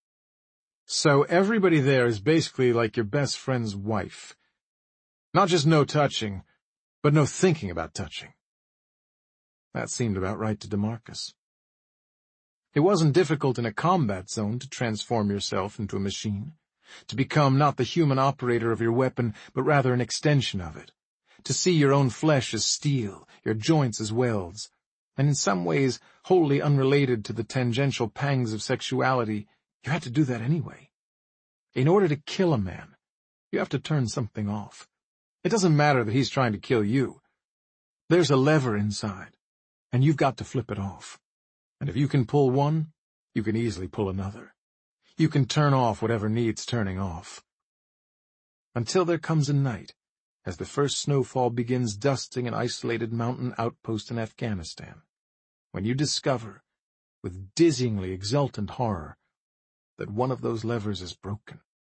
So everybody there is basically like your best friend's wife. Not just no touching, but no thinking about touching. That seemed about right to DeMarcus. It wasn't difficult in a combat zone to transform yourself into a machine, to become not the human operator of your weapon, but rather an extension of it, to see your own flesh as steel, your joints as welds, and in some ways wholly unrelated to the tangential pangs of sexuality, you had to do that anyway. In order to kill a man, you have to turn something off. It doesn't matter that he's trying to kill you. There's a lever inside, and you've got to flip it off. And if you can pull one, you can easily pull another. You can turn off whatever needs turning off. Until there comes a night, as the first snowfall begins dusting an isolated mountain outpost in Afghanistan, when you discover, with dizzyingly exultant horror, that one of those levers is broken.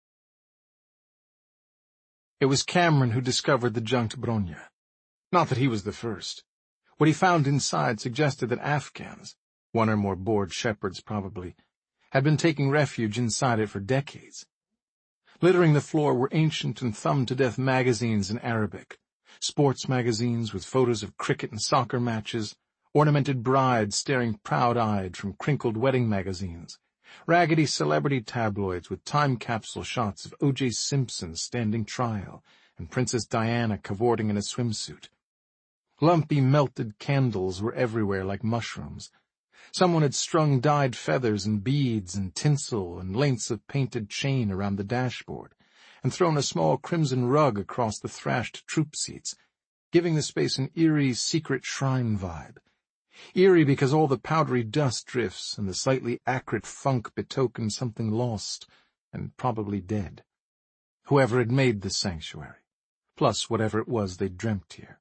It was Cameron who discovered the junked Bronya. Not that he was the first. What he found inside suggested that Afghans, one or more bored shepherds probably, had been taking refuge inside it for decades. Littering the floor were ancient and thumbed-to-death magazines in Arabic, sports magazines with photos of cricket and soccer matches, ornamented brides staring proud-eyed from crinkled wedding magazines, Raggedy celebrity tabloids with time capsule shots of O.J. Simpson standing trial and Princess Diana cavorting in a swimsuit. Lumpy melted candles were everywhere like mushrooms. Someone had strung dyed feathers and beads and tinsel and lengths of painted chain around the dashboard, and thrown a small crimson rug across the thrashed troop seats, giving the space an eerie, secret shrine vibe. Eerie because all the powdery dust drifts and the slightly acrid funk betokened something lost and probably dead. Whoever had made this sanctuary, plus whatever it was they'd dreamt here.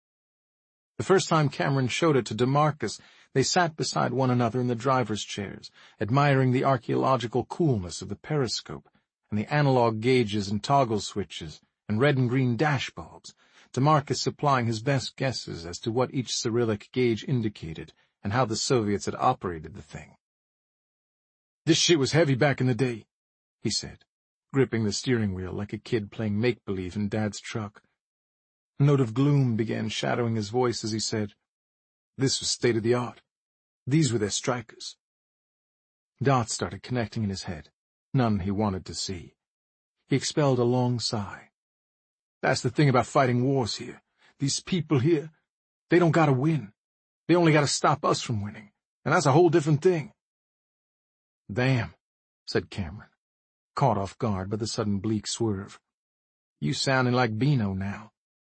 The first time Cameron showed it to DeMarcus, they sat beside one another in the driver's chairs, admiring the archaeological coolness of the periscope and the analog gauges and toggle switches and red and green dash bulbs, DeMarcus supplying his best guesses as to what each Cyrillic gauge indicated and how the Soviets had operated the thing. "This shit was heavy back in the day," he said, gripping the steering wheel like a kid playing make-believe in Dad's truck. A note of gloom began shadowing his voice as he said, "This was state-of-the-art. These were their strikers." Dots started connecting in his head, none he wanted to see. He expelled a long sigh. "That's the thing about fighting wars here. These people here, they don't gotta win. They only gotta stop us from winning, and that's a whole different thing." "Damn," said Cameron, caught off guard by the sudden bleak swerve. "You sounding like Bino now."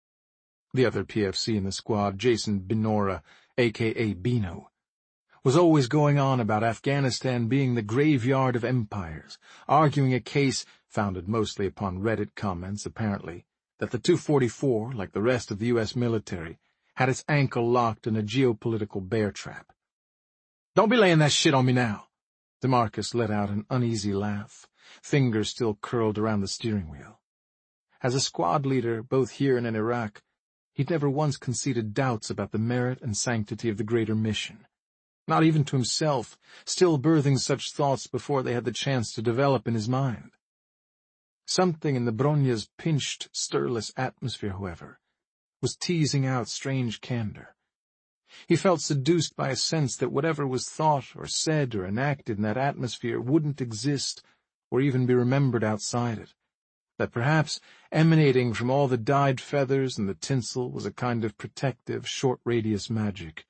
The other PFC in the squad, Jason Binora, a.k.a. Bino, was always going on about Afghanistan being the graveyard of empires, arguing a case, founded mostly upon Reddit comments apparently, that the 244, like the rest of the U.S. military, had its ankle locked in a geopolitical bear trap. "Don't be laying that shit on me now." DeMarcus let out an uneasy laugh, fingers still curled around the steering wheel. As a squad leader, both here and in Iraq, he'd never once conceded doubts about the merit and sanctity of the greater mission. Not even to himself, still birthing such thoughts before they had the chance to develop in his mind. Something in the Bronya's pinched, stirless atmosphere, however, was teasing out strange candor. He felt seduced by a sense that whatever was thought or said or enacted in that atmosphere wouldn't exist or even be remembered outside it. That perhaps emanating from all the dyed feathers and the tinsel was a kind of protective, short-radius magic.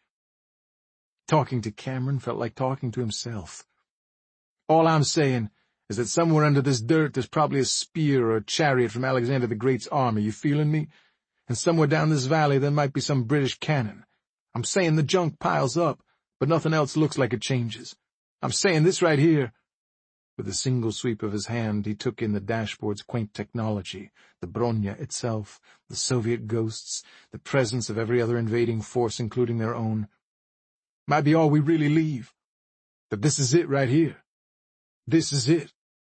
Talking to Cameron felt like talking to himself. "All I'm saying is that somewhere under this dirt there's probably a spear or a chariot from Alexander the Great's army, you feeling me? And somewhere down this valley there might be some British cannon. I'm saying the junk piles up, but nothing else looks like it changes. I'm saying this right here." With a single sweep of his hand, he took in the dashboard's quaint technology, the Bronya itself, the Soviet ghosts, the presence of every other invading force, including their own. "Might be all we really leave. But this is it right here. This is it."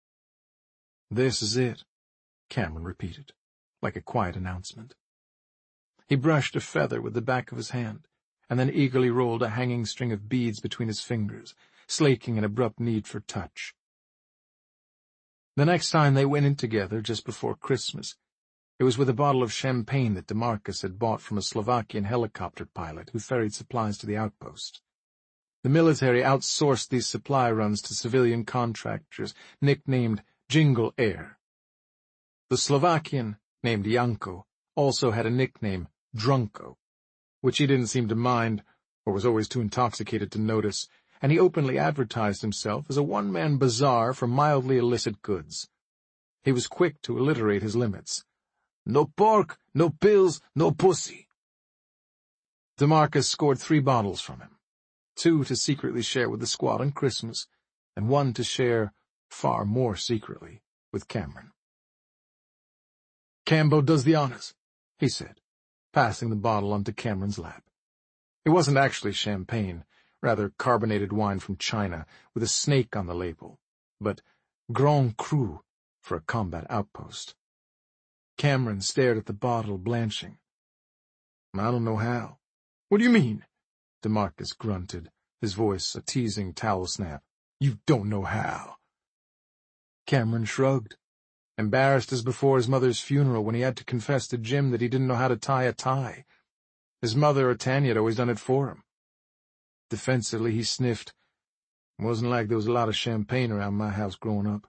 "This is it," Cameron repeated, like a quiet announcement. He brushed a feather with the back of his hand, and then eagerly rolled a hanging string of beads between his fingers, slaking an abrupt need for touch. The next time they went in together, just before Christmas, it was with a bottle of champagne that DeMarcus had bought from a Slovakian helicopter pilot who ferried supplies to the outpost. The military outsourced these supply runs to civilian contractors, nicknamed Jingle Air. The Slovakian, named Janko, also had a nickname, Drunko, which he didn't seem to mind, or was always too intoxicated to notice, and he openly advertised himself as a one-man bazaar for mildly illicit goods. He was quick to alliterate his limits. "No pork, no pills, no pussy." DeMarcus scored 3 bottles from him, 2 to secretly share with the squad on Christmas, and 1 to share, far more secretly, with Cameron. "Cambo does the honors," he said, passing the bottle onto Cameron's lap. It wasn't actually champagne, rather carbonated wine from China, with a snake on the label, but Grand Cru for a combat outpost. Cameron stared at the bottle, blanching. "I don't know how." "What do you mean?" DeMarcus grunted, his voice a teasing towel snap. "You don't know how." Cameron shrugged, embarrassed as before his mother's funeral when he had to confess to Jim that he didn't know how to tie a tie. His mother or Tanya had always done it for him. Defensively he sniffed. Wasn't like there was a lot of champagne around my house growing up.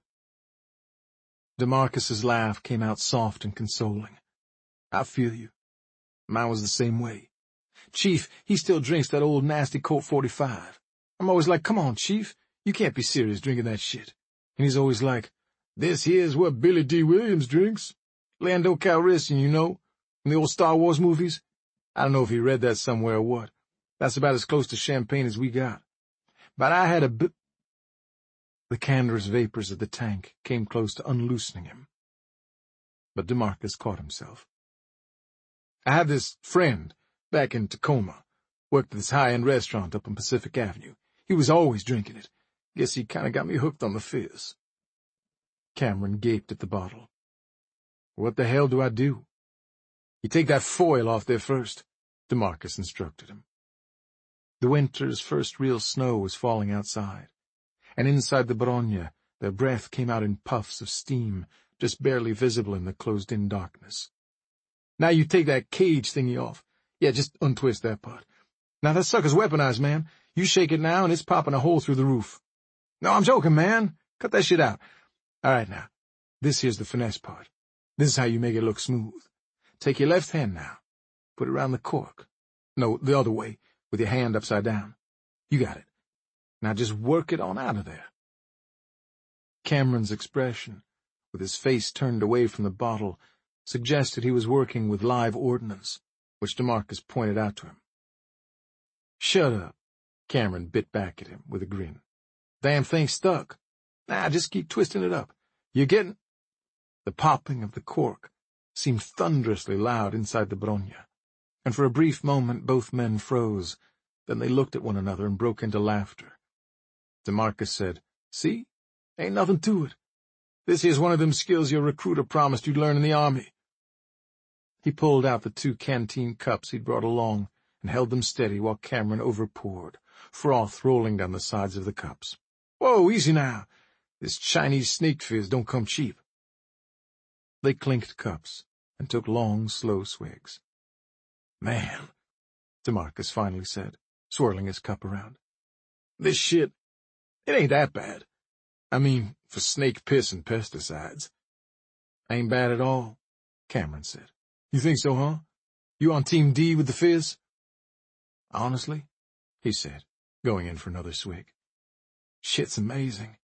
DeMarcus's laugh came out soft and consoling. I feel you. Mine was the same way. Chief, he still drinks that old nasty Colt 45. I'm always like, come on, Chief, you can't be serious drinking that shit. And he's always like, this here's what Billy D. Williams drinks. Lando Calrissian, you know, from the old Star Wars movies. I don't know if he read that somewhere or what. That's about as close to champagne as we got. But I had a bit... The candorous vapors of the tank came close to unloosening him. But DeMarcus caught himself. I had this friend back in Tacoma, worked at this high-end restaurant up on Pacific Avenue. He was always drinking it. Guess he kind of got me hooked on the fizz. Cameron gaped at the bottle. What the hell do I do? You take that foil off there first, DeMarcus instructed him. The winter's first real snow was falling outside, and inside the Bronya their breath came out in puffs of steam, just barely visible in the closed-in darkness. Now you take that cage thingy off. Yeah, just untwist that part. Now that sucker's weaponized, man. You shake it now and it's popping a hole through the roof. No, I'm joking, man. Cut that shit out. All right, now. This here's the finesse part. This is how you make it look smooth. Take your left hand now. Put it around the cork. No, the other way, with your hand upside down. You got it. Now just work it on out of there. Cameron's expression, with his face turned away from the bottle, suggested he was working with live ordnance, which DeMarcus pointed out to him. Shut up, Cameron bit back at him with a grin. Damn thing stuck. Nah, just keep twisting it up. You're getting... The popping of the cork seemed thunderously loud inside the Bronya, and for a brief moment both men froze. Then they looked at one another and broke into laughter. DeMarcus said, See? Ain't nothing to it. This here's one of them skills your recruiter promised you'd learn in the army. He pulled out the 2 canteen cups he'd brought along and held them steady while Cameron overpoured, froth rolling down the sides of the cups. Whoa, easy now. This Chinese snake fizz don't come cheap. They clinked cups and took long, slow swigs. Man, DeMarcus finally said, swirling his cup around. This shit, it ain't that bad. I mean, for snake piss and pesticides. Ain't bad at all, Cameron said. You think so, huh? You on Team D with the fizz? Honestly, he said, going in for another swig. Shit's amazing.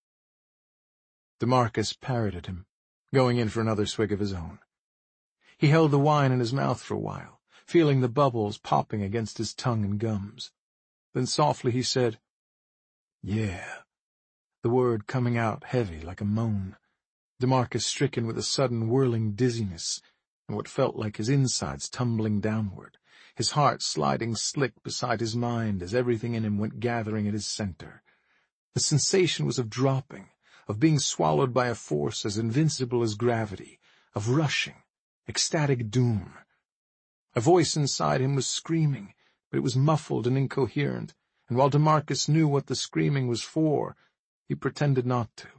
DeMarcus parroted him, going in for another swig of his own. He held the wine in his mouth for a while, feeling the bubbles popping against his tongue and gums. Then softly he said, Yeah, the word coming out heavy like a moan. DeMarcus stricken with a sudden whirling dizziness, and what felt like his insides tumbling downward, his heart sliding slick beside his mind as everything in him went gathering at his center. The sensation was of dropping, of being swallowed by a force as invincible as gravity, of rushing, ecstatic doom. A voice inside him was screaming, but it was muffled and incoherent, and while DeMarcus knew what the screaming was for, he pretended not to.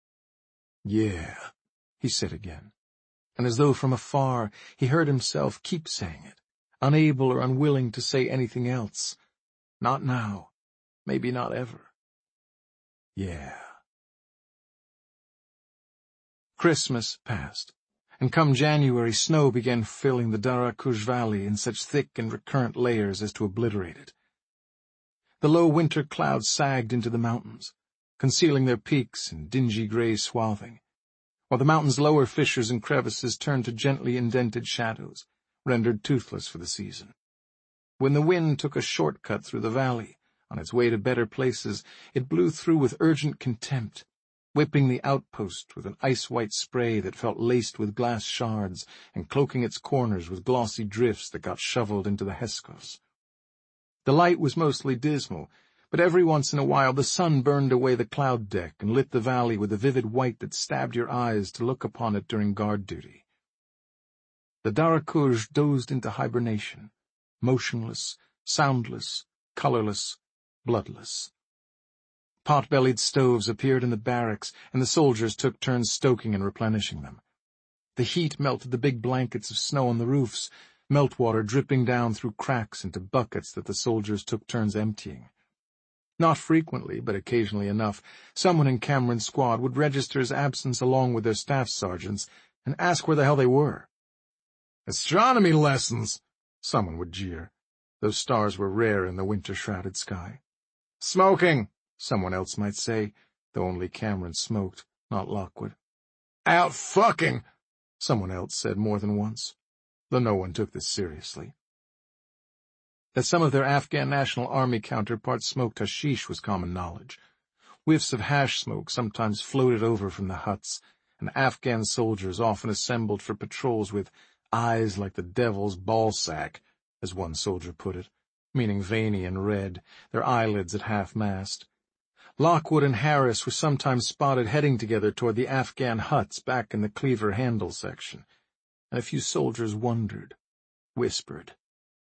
Yeah, he said again, and as though from afar he heard himself keep saying it, unable or unwilling to say anything else. Not now, maybe not ever. Yeah. Christmas passed, and come January snow began filling the Darakush Valley in such thick and recurrent layers as to obliterate it. The low winter clouds sagged into the mountains, concealing their peaks in dingy gray swathing, while the mountain's lower fissures and crevices turned to gently indented shadows, rendered toothless for the season. When the wind took a shortcut through the valley, on its way to better places, it blew through with urgent contempt, whipping the outpost with an ice-white spray that felt laced with glass shards and cloaking its corners with glossy drifts that got shoveled into the Heskos. The light was mostly dismal, but every once in a while the sun burned away the cloud deck and lit the valley with a vivid white that stabbed your eyes to look upon it during guard duty. The Darakush dozed into hibernation, motionless, soundless, colorless, bloodless. Pot-bellied stoves appeared in the barracks, and the soldiers took turns stoking and replenishing them. The heat melted the big blankets of snow on the roofs, meltwater dripping down through cracks into buckets that the soldiers took turns emptying. Not frequently, but occasionally enough, someone in Cameron's squad would register his absence along with their staff sergeants and ask where the hell they were. "Astronomy lessons," someone would jeer. Those stars were rare in the winter-shrouded sky. "Smoking," someone else might say, though only Cameron smoked, not Lockwood. "Out fucking," someone else said more than once, though no one took this seriously. That some of their Afghan National Army counterparts smoked hashish was common knowledge. Whiffs of hash smoke sometimes floated over from the huts, and Afghan soldiers often assembled for patrols with eyes like the devil's ballsack, as one soldier put it, meaning veiny and red, their eyelids at half-mast. Lockwood and Harris were sometimes spotted heading together toward the Afghan huts back in the Cleaver Handle section, and a few soldiers wondered, whispered.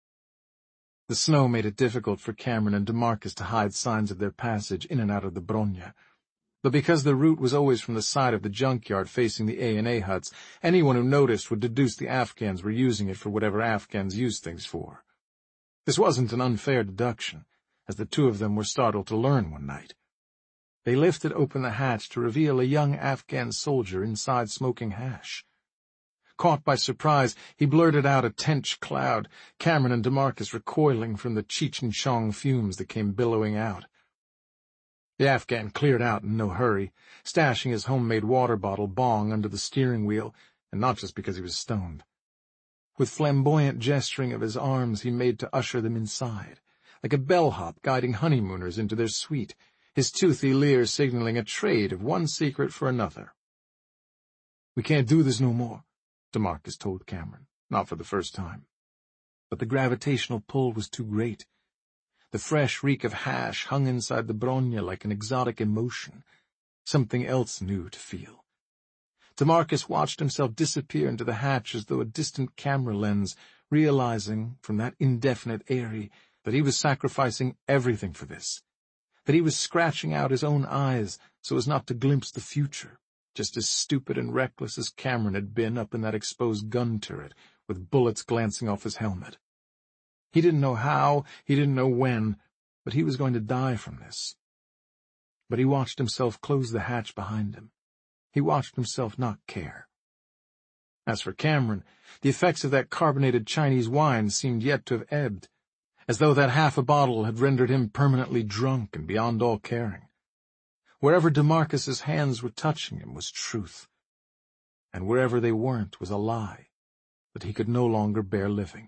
The snow made it difficult for Cameron and DeMarcus to hide signs of their passage in and out of the Bronya. But because the route was always from the side of the junkyard facing the A&A huts, anyone who noticed would deduce the Afghans were using it for whatever Afghans use things for. This wasn't an unfair deduction, as the two of them were startled to learn one night. They lifted open the hatch to reveal a young Afghan soldier inside smoking hash. Caught by surprise, he blurted out a tench cloud, Cameron and DeMarcus recoiling from the Cheech and Chong fumes that came billowing out. The Afghan cleared out in no hurry, stashing his homemade water bottle bong under the steering wheel, and not just because he was stoned. With flamboyant gesturing of his arms he made to usher them inside, like a bellhop guiding honeymooners into their suite, his toothy leer signaling a trade of one secret for another. "We can't do this no more," DeMarcus told Cameron, not for the first time. But the gravitational pull was too great. The fresh reek of hash hung inside the Bronya like an exotic emotion, something else new to feel. DeMarcus watched himself disappear into the hatch as though a distant camera lens, realizing, from that indefinite eyrie, that he was sacrificing everything for this, that he was scratching out his own eyes so as not to glimpse the future, just as stupid and reckless as Cameron had been up in that exposed gun turret, with bullets glancing off his helmet. He didn't know how, he didn't know when, but he was going to die from this. But he watched himself close the hatch behind him. He watched himself not care. As for Cameron, the effects of that carbonated Chinese wine seemed yet to have ebbed, as though that half a bottle had rendered him permanently drunk and beyond all caring. Wherever DeMarcus's hands were touching him was truth, and wherever they weren't was a lie that he could no longer bear living.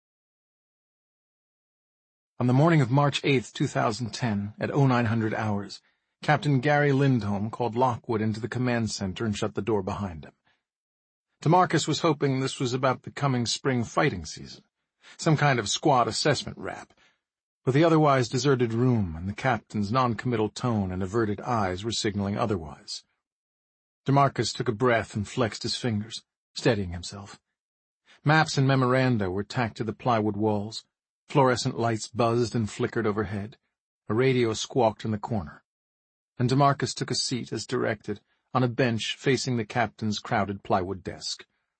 On the morning of March 8, 2010, at 0900 hours, Captain Gary Lindholm called Lockwood into the command center and shut the door behind him. DeMarcus was hoping this was about the coming spring fighting season, some kind of squad assessment rap, but the otherwise deserted room and the captain's noncommittal tone and averted eyes were signaling otherwise. DeMarcus took a breath and flexed his fingers, steadying himself. Maps and memoranda were tacked to the plywood walls. Fluorescent lights buzzed and flickered overhead. A radio squawked in the corner. And DeMarcus took a seat as directed, on a bench facing the captain's crowded plywood desk.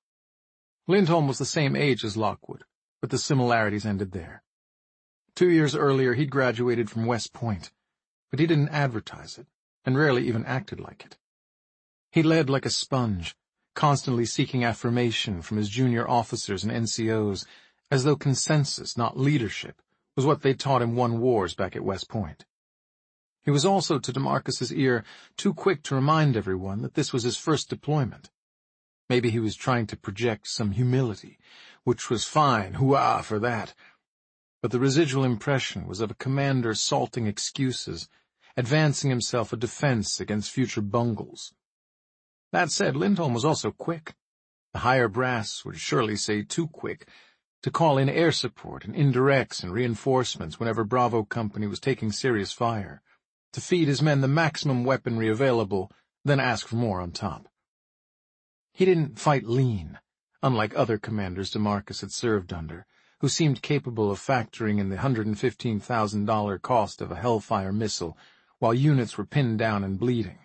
Lindholm was the same age as Lockwood, but the similarities ended there. 2 years earlier he'd graduated from West Point, but he didn't advertise it, and rarely even acted like it. He led like a sponge, constantly seeking affirmation from his junior officers and NCOs, as though consensus, not leadership, was what they'd taught him won wars back at West Point. He was also, to DeMarcus's ear, too quick to remind everyone that this was his first deployment. Maybe he was trying to project some humility, which was fine, hooah for that. But the residual impression was of a commander salting excuses, advancing himself a defense against future bungles. That said, Lindholm was also quick. The higher brass would surely say too quick, to call in air support and indirects and reinforcements whenever Bravo Company was taking serious fire, to feed his men the maximum weaponry available, then ask for more on top. He didn't fight lean, unlike other commanders DeMarcus had served under, who seemed capable of factoring in the $115,000 cost of a Hellfire missile while units were pinned down and bleeding.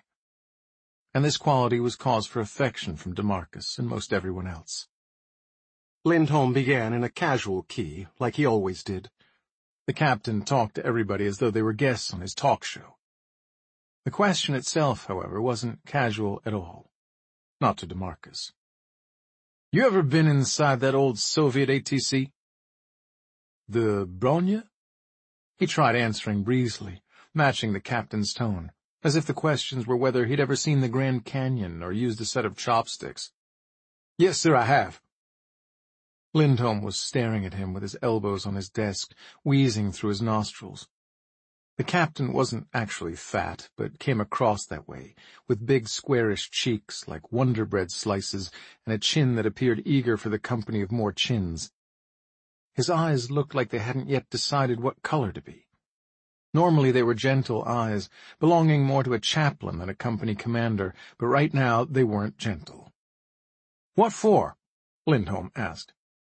And this quality was cause for affection from DeMarcus and most everyone else. Lindholm began in a casual key, like he always did. The captain talked to everybody as though they were guests on his talk show. The question itself, however, wasn't casual at all. Not to DeMarcus. You ever been inside that old Soviet ATC? The Bronya? He tried answering breezily, matching the captain's tone, as if the questions were whether he'd ever seen the Grand Canyon or used a set of chopsticks. Yes, sir, I have. Lindholm was staring at him with his elbows on his desk, wheezing through his nostrils. The captain wasn't actually fat, but came across that way, with big squarish cheeks like Wonder Bread slices and a chin that appeared eager for the company of more chins. His eyes looked like they hadn't yet decided what color to be. Normally they were gentle eyes, belonging more to a chaplain than a company commander, but right now they weren't gentle. What for? Lindholm asked.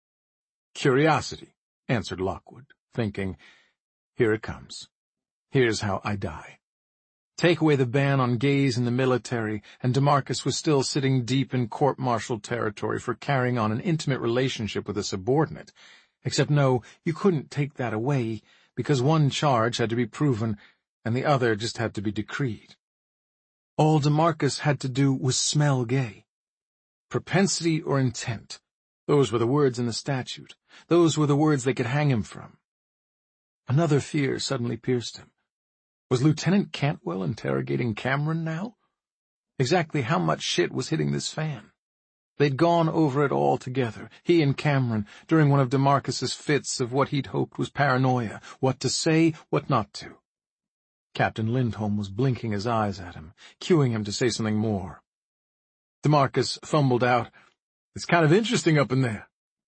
Curiosity, answered Lockwood, thinking, here it comes. Here's how I die. Take away the ban on gays in the military, and DeMarcus was still sitting deep in court-martial territory for carrying on an intimate relationship with a subordinate. Except no, you couldn't take that away, because one charge had to be proven, and the other just had to be decreed. All DeMarcus had to do was smell gay. Propensity or intent. Those were the words in the statute. Those were the words they could hang him from. Another fear suddenly pierced him. Was Lieutenant Cantwell interrogating Cameron now? Exactly how much shit was hitting this fan? They'd gone over it all together, he and Cameron, during one of DeMarcus's fits of what he'd hoped was paranoia, what to say, what not to. Captain Lindholm was blinking his eyes at him, cueing him to say something more. DeMarcus fumbled out, It's kind of interesting up in there.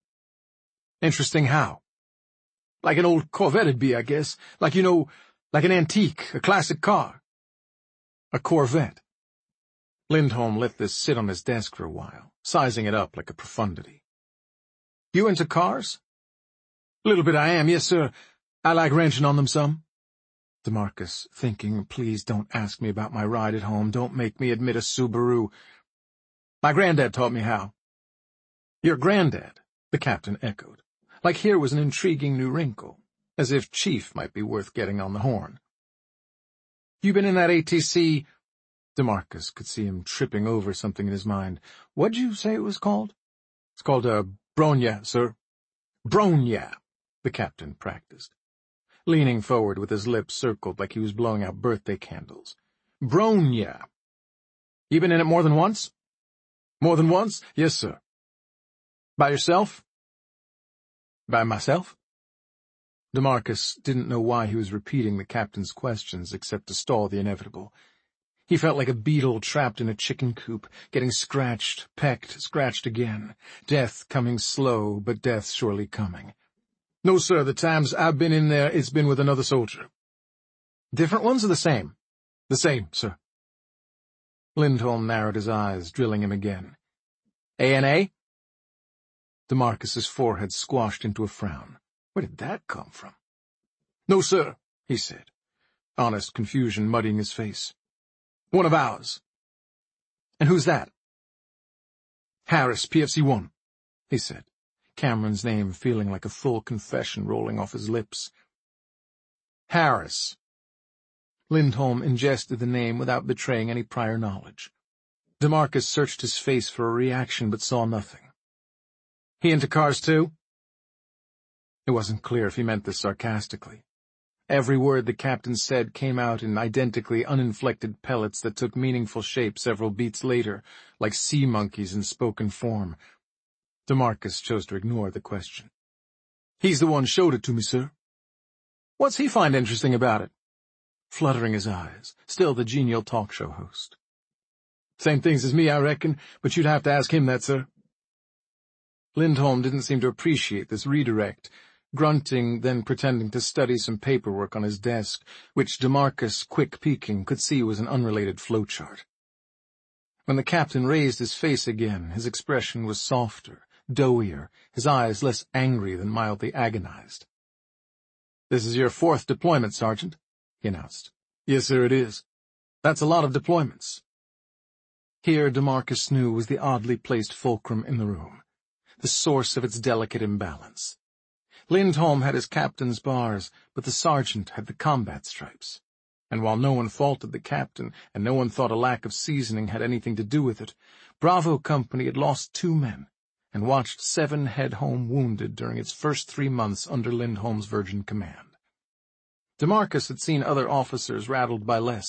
Interesting how? Like an old Corvette'd be, I guess. Like, like an antique, a classic car. A Corvette. Lindholm let this sit on his desk for a while, sizing it up like a profundity. You into cars? A little bit I am, yes, sir. I like wrenching on them some. DeMarcus, thinking, please don't ask me about my ride at home. Don't make me admit a Subaru. My granddad taught me how. Your granddad, the captain echoed. Like here was an intriguing new wrinkle, as if Chief might be worth getting on the horn. You been in that ATC? DeMarcus could see him tripping over something in his mind. What'd you say it was called? It's called a Bronya, sir. Bronya, the captain practiced, leaning forward with his lips circled like he was blowing out birthday candles. Bronya. You been in it more than once? More than once? Yes, sir. By yourself? By myself? DeMarcus didn't know why he was repeating the captain's questions except to stall the inevitable. He felt like a beetle trapped in a chicken coop, getting scratched, pecked, scratched again. Death coming slow, but death surely coming. No, sir, the times I've been in there, it's been with another soldier. Different ones or the same? The same, sir. Lindholm narrowed his eyes, drilling him again. A&A? DeMarcus's forehead squashed into a frown. Where did that come from? No, sir, he said, honest confusion muddying his face. One of ours. And who's that? Harris, PFC-1, he said, Cameron's name feeling like a full confession rolling off his lips. Harris. Lindholm ingested the name without betraying any prior knowledge. DeMarcus searched his face for a reaction but saw nothing. He into cars too? It wasn't clear if he meant this sarcastically. Every word the captain said came out in identically uninflected pellets that took meaningful shape several beats later, like sea monkeys in spoken form. DeMarcus chose to ignore the question. He's the one showed it to me, sir. What's he find interesting about it? Fluttering his eyes, still the genial talk show host. Same things as me, I reckon, but you'd have to ask him that, sir. Lindholm didn't seem to appreciate this redirect, grunting, then pretending to study some paperwork on his desk, which DeMarcus, quick peeking, could see was an unrelated flowchart. When the captain raised his face again, his expression was softer, doughier, his eyes less angry than mildly agonized. This is your 4th deployment, Sergeant, he announced. Yes, sir, it is. That's a lot of deployments. Here DeMarcus knew was the oddly placed fulcrum in the room, the source of its delicate imbalance. Lindholm had his captain's bars, but the sergeant had the combat stripes. And while no one faulted the captain, and no one thought a lack of seasoning had anything to do with it, Bravo Company had lost 2 men, and watched 7 head home wounded during its first 3 months under Lindholm's Virgin command. DeMarcus had seen other officers rattled by less